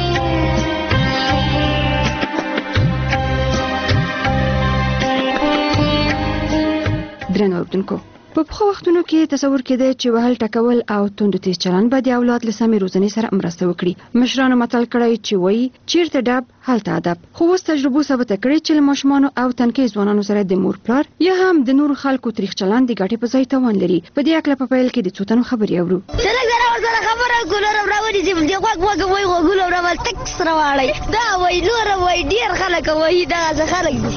Speaker 9: درنو اورېدونکو، په پخوا وختونو کې تصور کېده چې وهل ټکول او توند تیز چلند به د اولاد له سمې روزنې سره مرسته وکړي. مشرانو متل کړی چې وایي چیرته ډب هلته ادب. خو اوس تجربو ثابته کړې چې له ماشومانو او تنکي ځوانانو سره د مور پلار یا هم د نورو خلکو تریخ چلند د ګټې په ځای تاوان لري. په دې اړه په پیل کې د څو تنو خبرې اورو.
Speaker 11: سره زره ورسره خبره ګولره راوړي چې د غوږ غوږ وای غوږونه راول تک سره واړی دا وای نور وای ډیر خلک وای دا خلک دي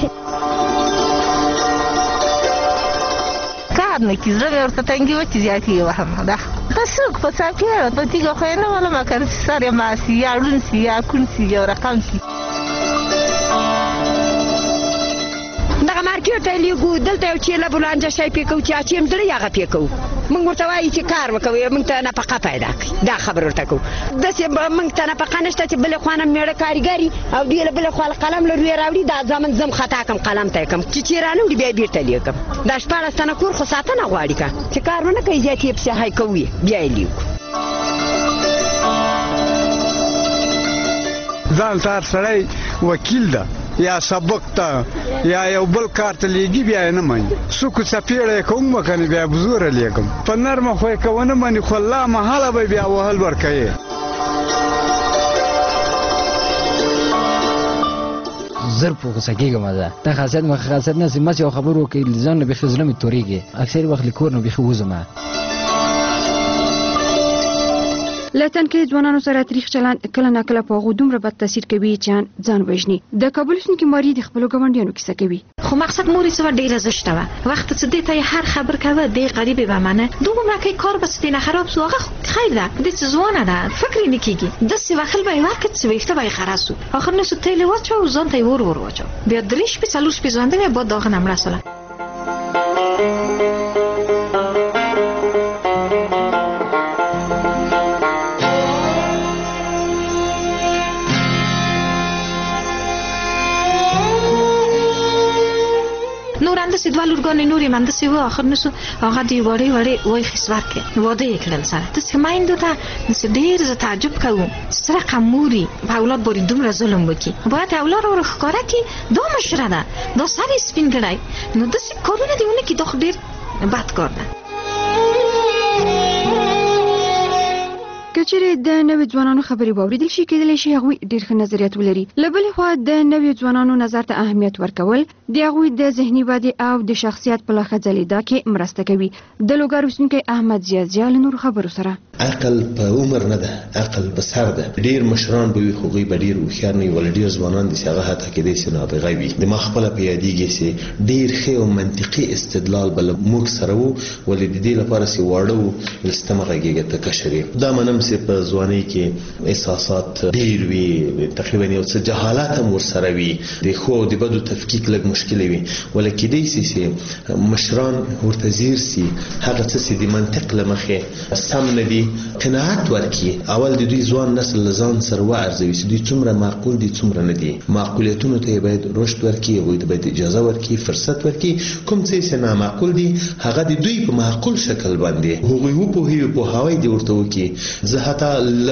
Speaker 11: کار نه کی زړه ورته تنګي و چې زیاتې وهم دا تاسو په څاپي په تیګه خو نه ولا ما کار سره ما سي یا لون سي یا کون سي یا رقم سي دا مارکیټ لیګو دلته یو چې له بلانجه شي پکو چې اچیم درې هغه پکو موږ ورته وایي چې کار وکوي موږ ته نه پقه پیدا کړي دا خبر ورته کو د سه موږ ته نه پقه نشته چې بل خوانه میړه کاریګری او دی بل خو قلم لري راوړي دا ځمن زم خطا کم قلم ته کم چې چیرانه دی بیا بیرته لیکم دا شپاره ستنه کور خو ساتنه غواړي کا چې کار نه کوي ځاتې په هاي کوي بیا لیکو
Speaker 12: ځان تار سړی وکیل ده یا سبق ته یا یو بل کار ته لیږي بیا نه مانی څوک څپېړی کوم وکنه بیا بزوره لیکم په نرمه خو یې کوونه مانی خو الله محاله به بیا وهل ورکوي.
Speaker 13: زر په غوسه کېږم زه دا خاصیت مخ خاصیت نه سمه یو خبر وکړي ځان نه بخې زړه مې تورېږي اکثر وخت لیکور نه بخې وزم.
Speaker 9: له تنکي ځوانانو سره تاریخ چلند کله نه کله په غوډومره بد تاثیر کوي چې ځان وژني. د کابل سنکي ماري د خپل ګاونډیانو کیسه کوي.
Speaker 14: خو مقصد موري څه ډیره زشته و وخت چې دې ته هر خبر کوي د غریب به معنی دومره کې کار بس دینه خراب سوغه خیر ده د ځوانه ده فکر نه کیږي د څه وخت به وخت څه وخت به خراسو اخر نو څه تل واچو ځان ته ور ور واچو بیا درش په څلوش په ځان دی به داغه نمړه سره اندسې دوه لورګانې نورې مندسې وه آخر نسو هغه دې وړې وړې وایي خیسور کې واده یې کړل سره داسې میندو ته داسې ډېر زه تعجب کوم څه رقم موري په اولاد باندې دومره ظلم وکړي باید اولاد ور ښکاره کړي دا مشره ده دا سر یې سپین کړی نو داسې کارونه دې ونه کړي دا خو ډېر بد کار ده.
Speaker 9: کچېرې د نوي ځوانانو خبرې واوریدل شي کېدلی شي هغوی ډېر ښه نظریات ولري. له بلې خوا د نوي ځوانانو نظر ته اهمیت ورکول د هغوی د ذهني ودې او د شخصیت په لا ښه ځلېدا کې مرسته کوي. د لوګر اوسېدونکی احمد زیازیا له نورو خبرو سره
Speaker 10: عقل په عمر نه ده، عقل په سر ده. ډیر مشران به وي خو هغوی به ډیر هوښیار نه وي، ولې ډیر ځوانان دي چې هغه حتی کېدای شي نابغه وي. د ما خپله په یادېږي چې ډیر ښه او منطقي استدلال به له موږ سره و، ولې د دې لپاره چې واړه وو ولې ته مه غږېږه ته کشر یې. دا منم چې په ځوانۍ کې احساسات ډیر وي، تقریبا یو څه جهالت هم ورسره وي، د ښو او د بدو تفکیک لږ مشکله وي، ولې کېدای شي چې مشران ورته ځیر سي، هغه څه چې د منطق له مخې سم نه دي قناعت ورکړي. اول د دوی ځوان نسل له ځان سره وارزوي چې دوی څومره معقول دي څومره نه دي. معقولیتونو ته باید رشد ورکړي، هغوی ته باید اجازه ورکړي، فرصت ورکړي. کوم څه چې نامعقول دي هغه د دوی په معقول شکل باندې هغوی وپوهوي، پوهاوی دې ورته وکړي. زه حتی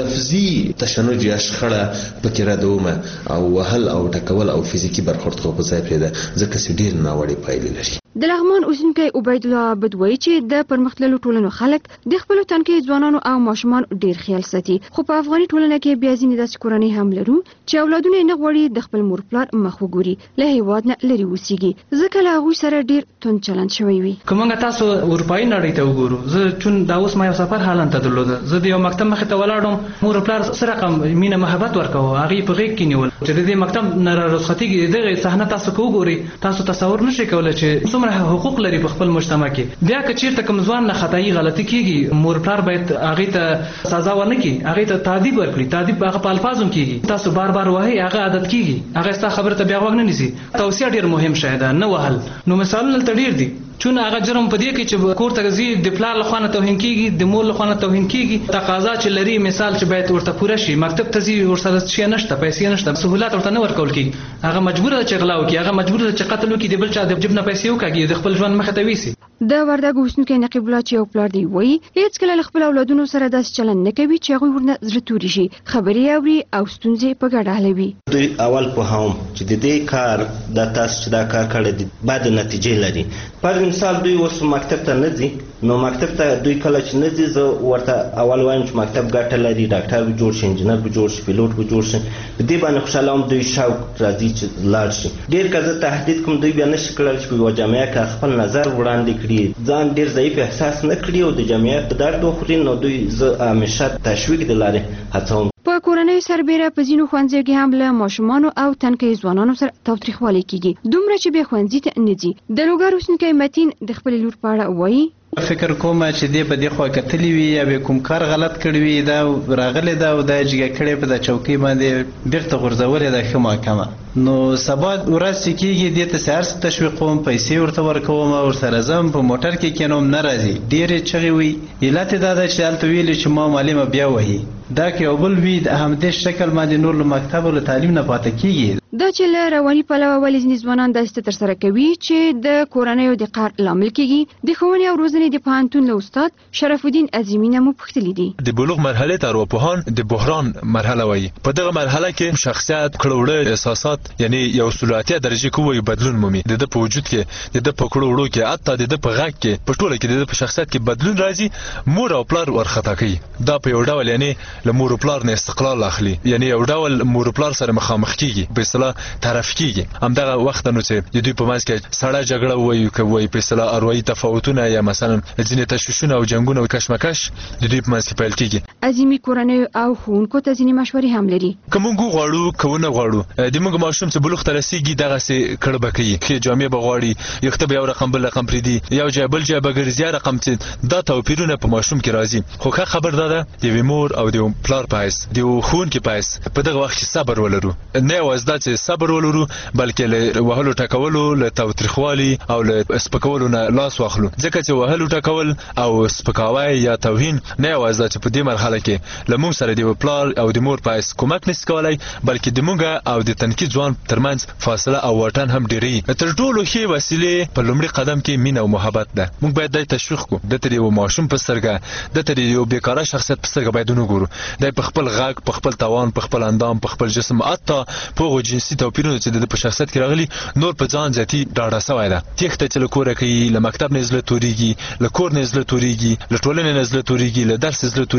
Speaker 10: لفظي تشنج یا شخړه پکې ردومه او وهل او ټکول او فزیکي برخورد خو په ځای پرېږده، ځکه چې ډېر ناوړې پایلې لري.
Speaker 9: د لغمان اوسیدونکی عبید الله عبد وایي چې د پرمختللو ټولنو خلک د خپلو تنکي ځوانانو او ماشومان ډیر خیال ساتي، خو په افغاني ټولنه کې بیا ځینې داسې کورنۍ هم لرو چې اولادونه یې نه غواړي د خپل مور پلار مخ وګوري، له هېواد نه لرې اوسېږي، ځکه له هغوی سره ډیر توند چلند شوی وي.
Speaker 3: که موږ تاسو اروپایي نړۍ ته وګورو، زه چون دا اوس ما یو سفر هالند ته درلوده، زه د یو مکتب مخې ته ولاړم، مور پلار څه رقم مینه محبت ورکوه، هغې په غېږ کې نیول چې د دې مکتب نه رخصتېږي. دغه صحنه تاسو که وګورئ تاسو تصور نشئ کولی چې څومره حقوق لري په خپل مجتمع کې. بیا که چیرته کوم ځوان نه خطایي غلطي کیږي، مور پلار باید هغې ته سزا ورنه کړي، هغې ته تادیب ورکړي. تادیب هغه په الفاظو کېږي، تاسو بار بار وهئ هغه عادت کېږي، هغه ستا خبره ته بیا غوږ نه نیسي. توصیه ډېر مهم شی ده، نه وهل. نو مثالونه دلته ډېر دي، چون هغه جرم په دې کې چې کور ته ځي د پلار له خوا نه توهین کېږي، د مور له خوا نه توهین کېږي. تقاضا چې لري مثال چې باید ورته پوره شي، مکتب ته ځي ورسره شی نشته، پیسې نشته، سهولات ورته نه ورکول کېږي، هغه مجبوره ده چې غلا وکړي، هغه مجبوره ده چې قتل وکړي، د بل چا د جیب نه پیسې وکاږي، د خپل ژوند مخې ته ویسي.
Speaker 9: د وردګ اوسیدونکی نقیب الله چې یو پلار دی وایي هېڅکله له خپل اولادونو سره داسې چلند نه کوي چې هغوی ورنه زړه توري شي، خبرې اوري او ستونزې په ګډه حلوي.
Speaker 5: دوی اول پوهوم چې د دې کار د تاسو چې دا کار کړی دی بد نتیجې لري. پر مثال دوی اوس مکتب ته نه ځي، نو مکتب ته دوی کله چې نه ځي زه ورته اول وایم چې مکتب ګټه لري، ډاکټر به جوړ شي، انجینر به جوړ شي، پیلوټ به جوړ شي. په دې باندې خوشحاله هم دوی شوق راځي چې لاړ شي. ډېر که زه تهدید کوم دوی بیا نه شي کړلی چې په یوه جامعه کې خپل نظر وړاندې کړي، ځان ډېر ضعیف احساس نه کړي او د جمعیت په درد وخوري، نو دوی زه همیشه تشویق د لارې هڅوم.
Speaker 9: په کورنیو سربیره په ځینو ښوونځیو کې هم له ماشومانو او تنکي ځوانانو سره تاوتریخوالی کېږي، دومره چې بیا ښوونځي ته نه ځي. د لوګر اوسیدونکی متین د خپلې لور په اړه وایي
Speaker 15: فکر کوم چې دې په دې خوا کتلی وي یا به کوم کار غلط کړی وي، دا راغلی دا او دا جګه کړې په د چوکۍ باندې بیرته غورځولې ده ښه محکمه. نو سبا ورځ چې کېږي دې ته سهار څه تشویق کوم، پیسې ورته ورکوم، ورسره ځم په موټر کې کېنوم، نه راځي، ډېرې چغې وي. علت یې دا ده چې هلته ویلي چې ما معلمه بیا وهي. دا که یو بل وي د همدې شکل باندې نور له مکتب او له تعلیم نه پاتې کېږي.
Speaker 9: دا چې له رواني پلوه ولې ځینې ځوانان داسې ترسره کوي چې د کورنیو د قهر لامل کېږي، د ښوونې او روزنې د پوهنتون له استاد شرف الدین عظیمي نه مو پوښتلي دي.
Speaker 16: د بلوغ مرحله ته ارواپوهان د بحران مرحله وایي. په دغه مرحله کې شخصیت، کړه وړه، احساسات یعنی یو سلواتي درجه کې وایي بدلون مومي. د د په وجود کې، د د په کړه وړو کې، حتی د د په غږ کې، په ټوله کې د د په شخصیت کې بدلون راځي. مور او پلار ورخطا کوي. دا په یو ډول یعنی له مور او پلار نه استقلال اخلي، یعنی یو ډول مور او پلار سره مخامخ کیږي، په اصطلاح طرف کیږي. همدغه وخت نو چې د دوی په منځ کې سړه جګړه وایي کوي، په اصطلاح اروایي تفاوتونه یا مثلا ځینې تشویشونه او جنگونه او کشمکش د دوی په منځ کې پیل کیږي.
Speaker 9: عظیمي کورنیو او ښوونکو ته ځینې مشورې هم لري.
Speaker 16: که موږ غواړو که ونه غواړو، د موږ ماشوم چې بلوغ ته رسېږي دغسې کړه به کوي، ښې جامې به غواړي، یخته به یو رقم بل رقم پرېږدي، یو ځای بل ځای به ګرځي، رقم چې دا توپیرونه په ماشوم کې راځي. خو ښه خبر دا ده د یوې مور او د یو پلار په حیث، د یو ښوونکي په حیث په دغه وخت کې صبر ولرو. نه یوازې دا چې صبر ولرو، بلکې له وهلو ټکولو، له تاوتریخوالي او له سپکولو نه لاس واخلو. ځکه چې وهلو ټکول او سپکاوی یا توهین نه یوازې دا چې په دې مرحله کې له موږ سره د یو پلار او د مور په حیث کومک نشي کولی، بلکې د موږ او د تنکي ځوان ترمنځ فاصله او واټن هم ډېروي. تر ټولو ښې وسیلې په لومړي قدم کې مینه او محبت ده. موږ باید دا تشویق کړو، دته د یو ماشوم په سترګه، دته د یو بیکاره شخصیت په سترګه باید ونه ګورو. دی په خپل غږ، په خپل توان، په خپل اندام، په خپل جسم، حتی په هغو جنسي توپیرونو چې د په شخصیت کې راغلي نور په ځان ذاتي ډاډه سوی ده. تېښته چې له کوره کوي، له مکتب نه زړه تورېږي، له کور نه زړه تورېږي، له ټولنې نه زړه تورېږي، له درس زړه تورېږي،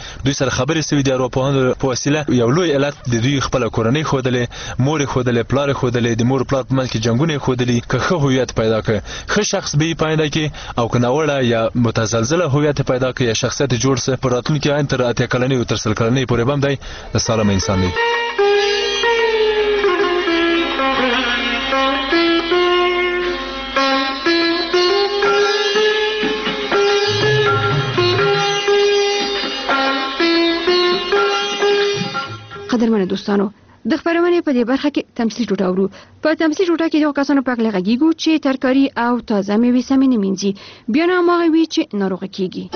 Speaker 16: دوی سره خبرې سوي د ارواپوهانو په وسیله یو لوی علت د دوی خپل کورنۍ خودلې مور خودلې پلار خودلې د مور پلار په منځ کې جنگونه خودلې که ښه هویت پیدا کړي ښه شخص به پیدا کړي او که ناوړه یا متزلزله هویت پیدا کړي یا شخصیت جوړ سي په راتلونکي کې تر اتیا کلنې او تر سل کلنې پورې بم دی د سالم انسان دی.
Speaker 9: قدرمنو دوستانو د خبرونه په دې برخه کې تمثيل ټوټه ورو په تمثيل ټوټه کې د کسانو په اړه غږیږو چې ترکاری او تازه میوې سمې نه مینځي بیا نه ماغوي وی چې ناروغ کیږي.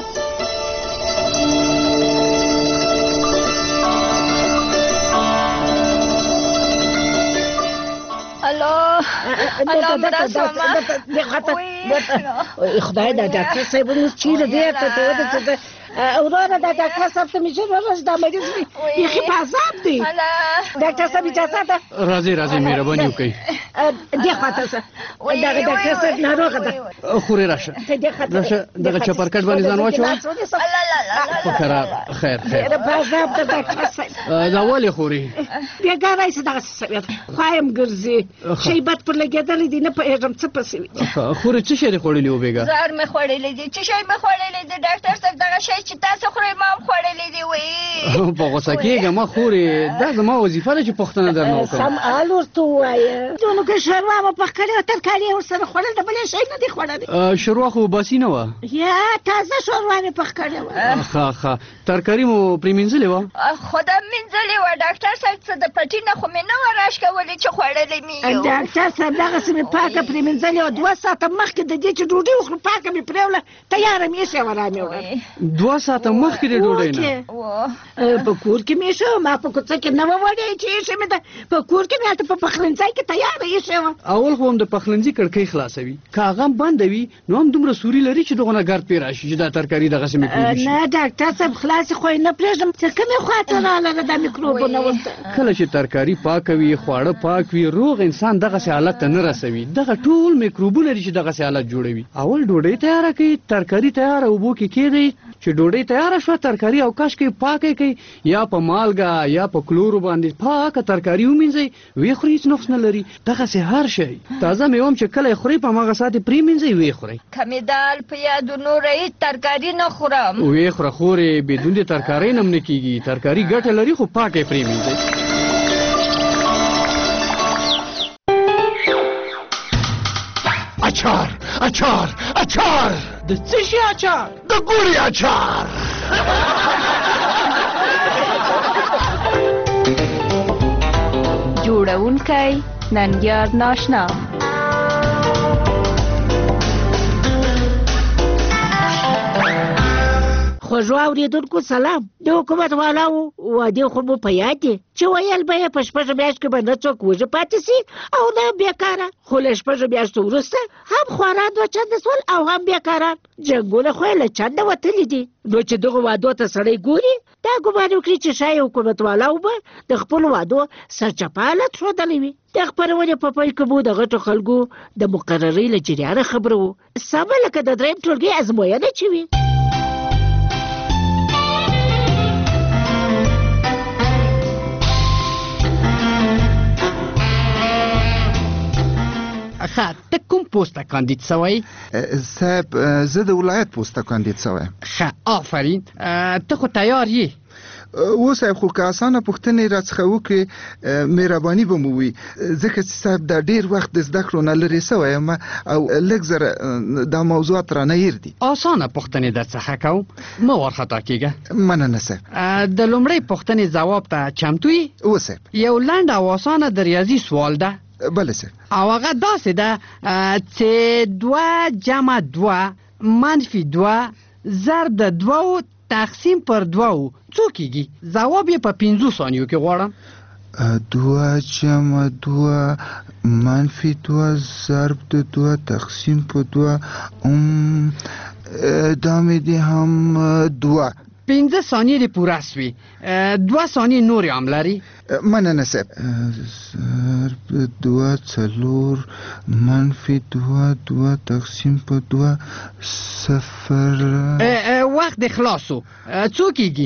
Speaker 17: الله الله مرسته خدای دا ډاکټر صاحب موږ چیرې دی ته اورونه دا ډاکټر صاحب ته میشه ورځ دا مریض می یخي په عذاب دی. ډاکټر صاحب اجازه ده
Speaker 24: راځي راځي مهرباني وکړئ
Speaker 17: دی خاطر څه دا ډاکټر صاحب ناروغ ده
Speaker 24: خوري راشه راشه دغه چپرکټ باندې ځان واچو فکر خیر خیر
Speaker 17: په عذاب ده ډاکټر صاحب
Speaker 24: دا ولې خوري
Speaker 17: بیا ګارای څه دغه څه خوایم ګرځي شیبت پر لګیدل دي نه په اجم څه پسوي
Speaker 24: خوري څه شي خوړلې و بیګا
Speaker 17: زار مې خوړلې دي چې شي مې خوړلې دي ډاکټر صاحب دغه شي چې تاسو خوري ما خوړلې دي وې
Speaker 24: په غوسه کېږه ما خوري دا زما وظیفه ده چې پښتنه درنه وکړم
Speaker 17: سم آلور تو وایې دونو کې شوروا مې پخکړې او ترکاري ورسره خوړل د بلې شي نه دي خوړلې
Speaker 24: شوروا خو باسي نه و
Speaker 17: یا تازه شوروا مې پخکړې و
Speaker 24: ښه ښه ترکاري مو پریمنځلې و
Speaker 17: خدا منځلې و ډاکټر صاحب څه د پټي نه خو مې نه وراش کولې چې خوړلې مې ډاکټر صاحب دغه سمې پاکه پریمنځلې او دوه ساعته مخکې د دې چې ډوډۍ وخورو پاکه مې پرېوله تیاره مې شي ورامې وړه
Speaker 24: دوه ساعته مخکې د ډوډۍ نه
Speaker 17: په کور کې مې شو ما په کوڅه کې نه وړې چې شي مې په کور کې مې ته په پخلنځای کې تیاره یې شو
Speaker 24: اول خو هم د پخلنځي کړکۍ خلاصوي کاغم بندوي نو هم دومره سوري لري چې دغه ګرد پی راشي چې دا ترکاری دغه سم میکروب شي
Speaker 17: نه ډاکټر صاحب خلاص خو نه پرېږم چې کومه خاطر رااله د میکروبونه وسته
Speaker 24: کله چې ترکاری پاکوي خواړه پاک وي روغ انسان دغه حالت نه رسوي دغه ټول میکروبونه لري چې دغه حالت جوړوي اول ډوډۍ تیار کړي ترکاری تیار او بو کې کېږي چې ډوډۍ تیار شوه ترکاری او کاش کې پاکه کوي یا په مالګه یا په کلورو باندې پاکه ترکاری ومینځي وی خوري هیڅ نقص نه لري دغه سه هر شي تازه میوم چې کله خوري په ماغه ساتي پریمینځي وی خوري
Speaker 17: کمی دال په یاد نورې ترکاری نه خورم
Speaker 24: وی خور خوري بدون د ترکاری نم نه کیږي ترکاری ګټه لري خو پاکه پریمینځي
Speaker 7: اچار اچار اچار
Speaker 24: د څه شي اچار
Speaker 7: د ګوري اچار
Speaker 18: جوړونکی ننګیار ناشنا
Speaker 17: خوږو اورېدونکو سلام د حکومت والاو واده خو مو په یاد دي چې ویل به یې په شپږو میاشتو کې به نه څوک وږي پاتې سي او نه بیکاره خو له شپږو میاشتو وروسته هم خواران دوه چنده سول او هم بیکاران جنګونه خو یې له چنده وتلي دي نو چې دغو وادو ته سړی ګوري دا ګمان وکړي چې ښایي حکومت والاو به د خپلو وادو سرچپه حالت ښودلی وي د خپرونې په پیل کې مو د غټو خلکو د مقررۍ له جریانه خبره وو سمه لکه د دریم ټولګي ازموینه چې وي
Speaker 24: ښه ته کوم پوسته کاندید سوی
Speaker 19: صاحب زه د ولایت پوسته کاندید سوی
Speaker 24: ښه آفرین ته خو تیار یې
Speaker 19: و صاحب خو که اسانه پوښتنې راڅخه وکړې مهرباني به مو وي ځکه چې صاحب دا ډېر وخت د زده کړو نه لرې سوی یم او لږ زره دا موضوعات رانه هیر دي
Speaker 24: اسانه پوښتنې درڅخه کوم مه وارخطا کېږه
Speaker 19: مننه صاحب
Speaker 24: د لومړۍ پوښتنې ځواب ته چمتو یې
Speaker 19: و صاحب
Speaker 24: یو لنډ او اسانه د ریاضي سوال ده
Speaker 19: بله صاحب
Speaker 24: او هغه داسې ده چې دوه جمع دوه منفي دوه ضرب د دوو تقسیم پر دوو څو کېږي ځواب یې په پنځو ثانیو کې غواړم
Speaker 19: دوه جمع دوه منفي دوه ضرب د دوه تقسیم په دوه دا مې دي هم دوه
Speaker 24: پنځه ثانیې دې پوره سوي دوه ثانیې نورې هم لري
Speaker 19: مننه صاحب ضرب دوه څلور منفي دوه دوه تقسیم په دوه صفر
Speaker 24: وخت دې خلاص و څو کېږي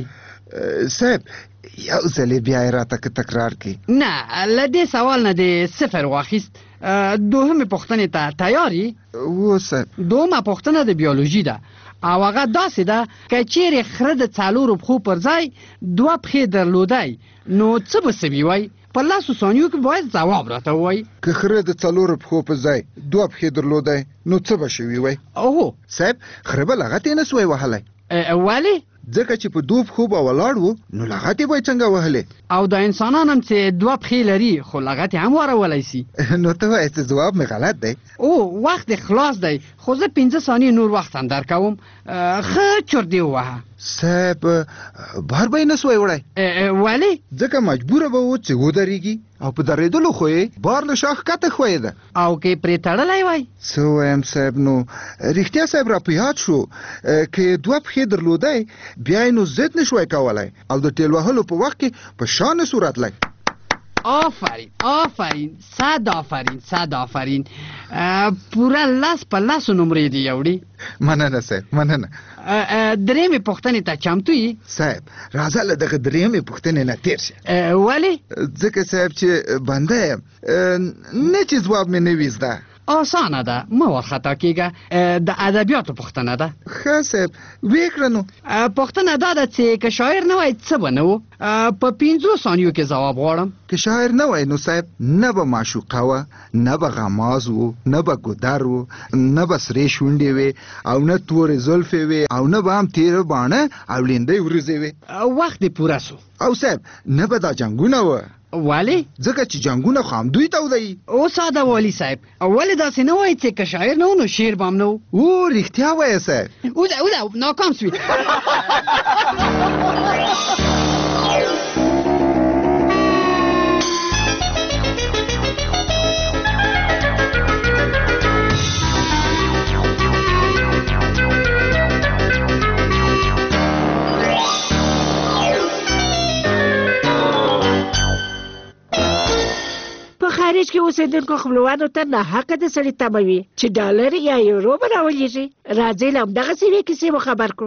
Speaker 19: صاحب یو ځلې بیا یې راته تکرار کړي.
Speaker 24: نه له دې سوال نه دې صفر واخیست. دوهمې پوښتنې ته تیار یې؟
Speaker 19: و صاحب.
Speaker 24: دوهمه پوښتنه د بیولوژي ده او هغه داسې ده که چیرې خره د څلورو پښو پر ځای دوه پښې درلودی نو څه به سوي وای؟ په لسو ثانیو کې باید ځواب راته ووایي.
Speaker 19: که خره د څلورو پښو په ځای دوه پښې درلودی نو څه به شوي وای؟
Speaker 24: اوهو
Speaker 19: صاحب خره به لغتې نه سوی وهلی.
Speaker 24: ولې؟
Speaker 19: ځکه چې په دوه پښو به ولاړ و نو لغتې به یې څنګه وهلې؟
Speaker 24: او د انسانان هم چې دوه پښې لري خو لغتې هم وارولی سي.
Speaker 19: نو ته وایې چې ځواب مې غلط دی.
Speaker 24: او وخت دې خلاص دی خو زه پنځه ثانیې نور وخت هم در کوم. ښه چور دې ووهه.
Speaker 19: صاحب بار به یې نه سوی وړی.
Speaker 24: ولې؟
Speaker 19: ځکه مجبوره به و چې ودرېږي او په درېدلو خو یې بار له شا ښکته ښویېده.
Speaker 24: او که یې پرې تړلی وای؟
Speaker 19: څه وایم صاحب نو رښتیا صاحب را په یاد شو که یې دوه پښې درلودی بیا یې نو ضد نه شوی کولی او د ټېل وهلو په وخت کې په شا نه صورت لای.
Speaker 24: آفرین آفرین صد آفرین صد آفرین. پوره لس په لسو نمرې دې یوړي.
Speaker 19: مننه صاحب مننه.
Speaker 24: درېیمې پوښتنې ته چمتو یې؟
Speaker 19: صاحب راځه له دغه درېیمې پوښتنې نه تېر شه.
Speaker 24: ولې؟
Speaker 19: ځکه صاحب چې بنده یم نه چې ځواب مې نه وي زده.
Speaker 24: آسانه ده مه وارخطا کېږه. د ادبیاتو پوښتنه ده.
Speaker 19: ښه صاحب ویې کړه نو.
Speaker 24: پوښتنه دا ده چې که شاعر نه وای څه به نه و؟ په پنځو ثانیو کې ځواب غواړم.
Speaker 19: که شاعر نه وای نو صاحب نه به معشوقه وه نه به غماز و نه به ګودر و نه به سرې شونډې وې او نه تورې زلفې وې او نه به هم تېره باڼه او لیندۍ ورځې وې.
Speaker 24: وخت دې پوره سو.
Speaker 19: او صاحب نه به دا جنګونه وه.
Speaker 24: ولې؟
Speaker 19: ځکه چې جنګونه خو همدوی تودوي.
Speaker 24: او ساده والي صاحب ولې داسې نه وایي چې که شاعر نه و نو شعر به هم نه و؟
Speaker 19: او رښتیا وایه صاحب.
Speaker 24: اوده اوده ناکام سوي.
Speaker 17: خارج کې اوسېدونکو خپلوانو ته ناحقه د سړي تمه وي چې ډالر یا یورو به راولېږي. راځئ له همدغسې یوې کیسې مو خبر کړو.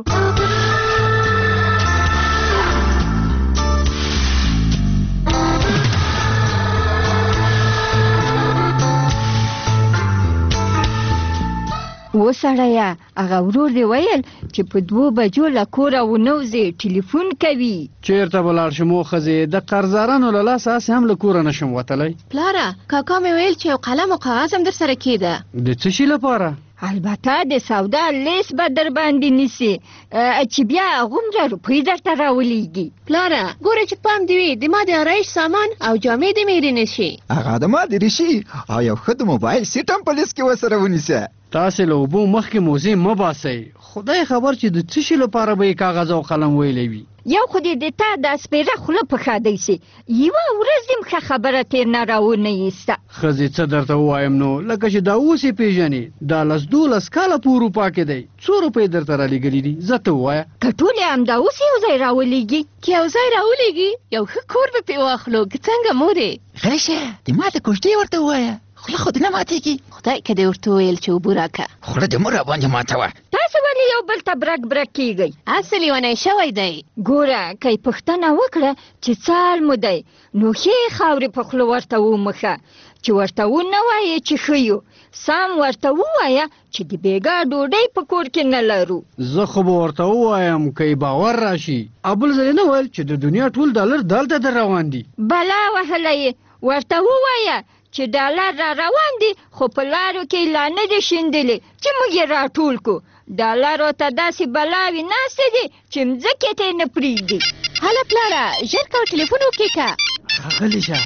Speaker 18: و سړیه هغه ورور دې ویل چې په دوو بجو له کوره ونوځې ټلیفون کوي.
Speaker 24: چېرته به لاړ شم ښځې د قرضدارانو له لاسه هسې هم له کوره نشم وتلی.
Speaker 20: پلاره کاکا مې ویل چې یو قلم او کاغذ هم در سره کېده.
Speaker 24: د څه شي لپاره؟
Speaker 18: البته د سودا لیست به در باندې نیسي چې بیا هغومره روپۍ درته راولېږي.
Speaker 20: پلاره ګوره چې پام دې وي د ما د آرایش سامان او جامې دې مې رینې شي.
Speaker 21: هغه د ما دې شي او یو ښه د موبایل سیټ هم په لیست کې ورسره ونیسه.
Speaker 24: تاسې له اوبو مخکې موزې مه باسئ. خدای خبر چې د څه شي لپاره به یې کاغذ او قلم ویلی وي.
Speaker 18: یو خو دې د تا د سپېره خوله په ښادی سي یوه ورځ دې ښه خبره تېر نه راونه ایسته.
Speaker 24: ښځې څه درته ووایم نو لکه چې دا اوس یې پېژنې دا لس دولس کاله په اروپا کې دی څو روپۍ درته رالیږلي دي زه ته ووایه.
Speaker 18: که ټولې همدا اوس یو ځای راولېږي.
Speaker 20: که یو ځای راولېږي یو ښه کور به پرې واخلو. که څنګه مورې؟
Speaker 21: غلی شه د ما د کوژدې ورته ووایه خوله خو دې نه ماتېږي.
Speaker 20: خدای که دې ورته وویل چې اوبه راکړه.
Speaker 21: خوله دې مه راباندې ماتوه.
Speaker 18: تاسو ولې یو بل ته برک برک کېږئ؟
Speaker 20: اصل لیونی شوی دی.
Speaker 18: ګوره که یې پوښتنه وکړه چې څه حال مو دی نو ښې خاورې په خوله ورته ومښه چې ورته ونه وایې چې ښه یو سم ورته ووایه چې د بېګا ډوډۍ په کور کې نه لرو.
Speaker 24: زه خو به ورته ووایم که یې باور راشي. او بل ځل یې نه ویل چې د دنیا ټول ډالر دلته در روان دي.
Speaker 18: بلا وهله یې ورته ووایه چې ډالر را روان دي خو په لارو کې لا نه دي شیندلې چې موږ یې راټول کړو. ډالرو ته داسې بلاوې ناستې دي چې مځکې ته یې نه پرېږدي.
Speaker 20: هله پلاره ژر کوه ټلیفون وکړه.
Speaker 24: غلی شه.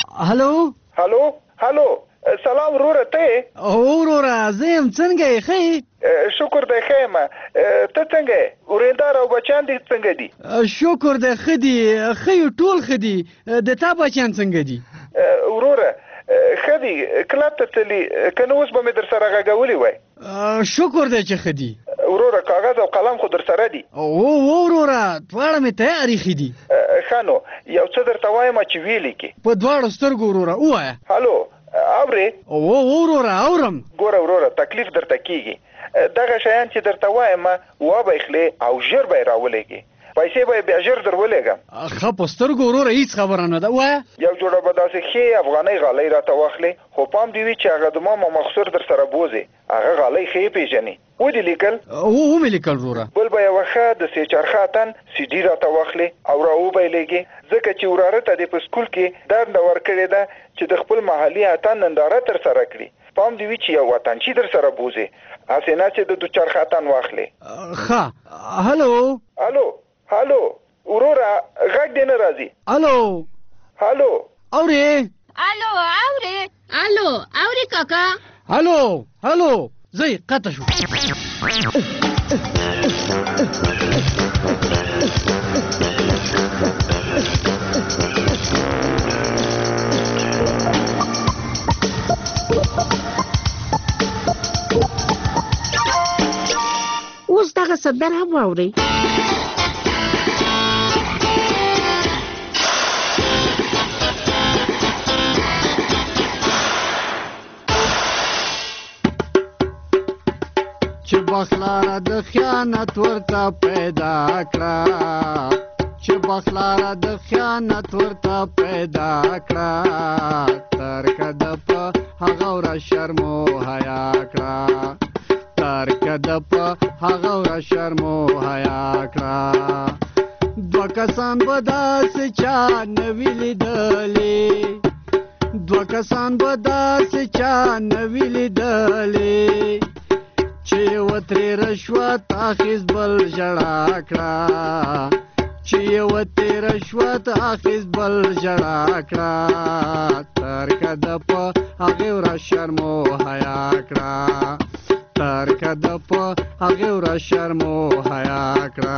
Speaker 24: هلو
Speaker 22: هلو هلو سلام وروره ته؟
Speaker 24: او وروره زه یم څنګه یې ښه یې؟
Speaker 22: شکر دی ښه یم. ته څنګه یې؟ ورېندار او بچیان دې څنګه دي؟
Speaker 24: شکر دی ښه دي ښه یو ټول ښه دي. د تا بچیان څنګه دي؟
Speaker 22: وروره ښه دي کلب ته تلي که نه اوس به مې در سره غږولي وای.
Speaker 24: شکر دی چې ښه دي.
Speaker 22: وروره کاغذ او قلم خو در سره دي؟
Speaker 24: او وروره دواړه مې تیار ایښي دي.
Speaker 22: ښه نو یو څه درته وایم چې ویې لیکې.
Speaker 24: په دواړو سترګو وروره ووایه.
Speaker 22: هلو اورې؟
Speaker 24: او وروره اورم.
Speaker 22: ګوره وروره تکلیف درته کېږي. دغه شیان چې درته وایم وابه یې خلې او ژر به یې راولېږې. پیسې به بیا ژر در ولېږم.
Speaker 24: ښه په سترګو وروره هېڅ خبره نه ده وایه.
Speaker 22: یو جوړه به داسې ښې افغانۍ غالۍ راته واخلې خو پام دې وي چې هغه د ما مخصور در سره بوځې هغه غالۍ ښې پېژنې. ودې لیکل؟
Speaker 24: ومې لیکل وروره.
Speaker 22: بل به یوه ښه د سې چرخه اتن سي ډي راته واخلې او را وبایلېږې ځکه چې وراره ته دې په سکول کې دنده ورکړې ده چې د خپل محلي اتن ننداره ترسره کړي. پام دې وي چې یو وطنچي در سره بوځې هسې نه چې د دوچرخه اتن واخلې.
Speaker 24: ښه هلو
Speaker 22: هلو هلو وروره غږ دې نه راځي.
Speaker 24: هلو
Speaker 22: هلو
Speaker 24: اورې
Speaker 18: الو اورې
Speaker 20: الو اورې کاکا
Speaker 24: هلو هلو زی قطع شو.
Speaker 17: اوس دغه سندره هم واورئ.
Speaker 24: چې بخلاره د خیانت ورته پیدا کړه چې بخلاره د خیانت ورته پیدا کړه ترکه د په هغه ورځ شرم و حیا کړه ترکه د په هغه ورځ شرم و حیا کړه دوه کسان به داسې چا نه وي لیدلي دوه کسان به داسې چا نه وي لیدلي چې یوه ترې رشوت اخیست بل ژړا کړه چې یوه ترې رشوت اخیست بل ژړا کړه ترکه د په هغې ورځ شرم و حیا کړه ترکه د په هغې ورځ شرم و حیا کړه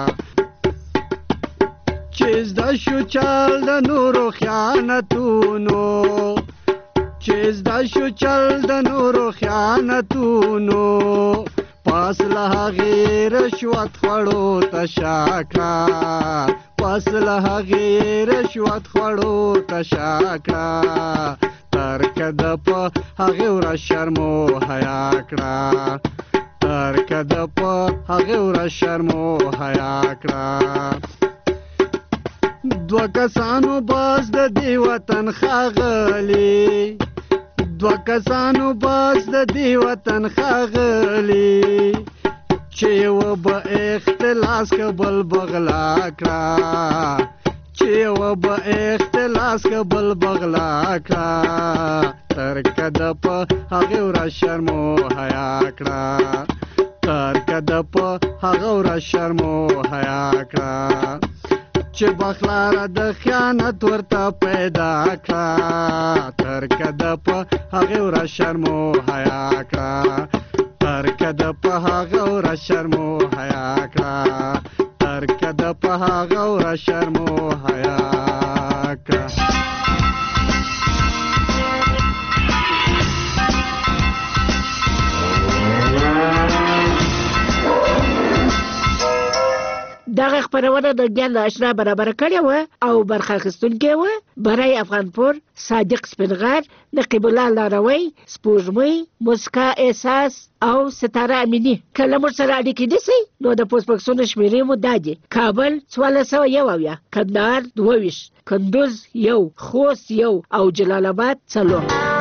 Speaker 24: چې زده شو چل د نورو خیانتونو چې زده شو چل د نورو خیانتونو پاس له هغې رشوت خوړو ته شا کړه پاس له هغې رشوت خوړو ته شا کړه ترکه د په هغې ورځ شرم و حیا کړه ترکه د په هغې ورځ شرم و حیا کړه دوه کسانو باز د دې وطن ښاغلي دوه کسانو باز د دې وطن ښاغلي چې یوه به اختلاس که بل بغلا کړه چې یوه به اختلاس که بل بغلا کړه ترکه د په هغې ورځ شرم و حیا کړه ترکه د په هغه ورځ شرم و حیا کړه چې بخلاره د خیانت ورته پیدا کړه ترکه د په هغې ورځ شرم و حیا کړه ترکه د په هغه ورځ شرم و حیا کړه ترکه د په هغه ورځ شرم و حیا کړه.
Speaker 17: دغه خپرونه د ګیان د اشنا برابر کړې وه او برخه اخیستونکې وه برای افغانپور صادق سپینغر نقیب الله لاروی سپوږمۍ مسکا احساس او ستاره امینی. که له موږ سره اړیکې نیسئ نو د پوسټ بکسونو شمېرې مو دا دي: کابل څوارلس سوه یو اویا، کندهار دوه ویشت، کندوز یو، خوست یو او جلال آباد څلور.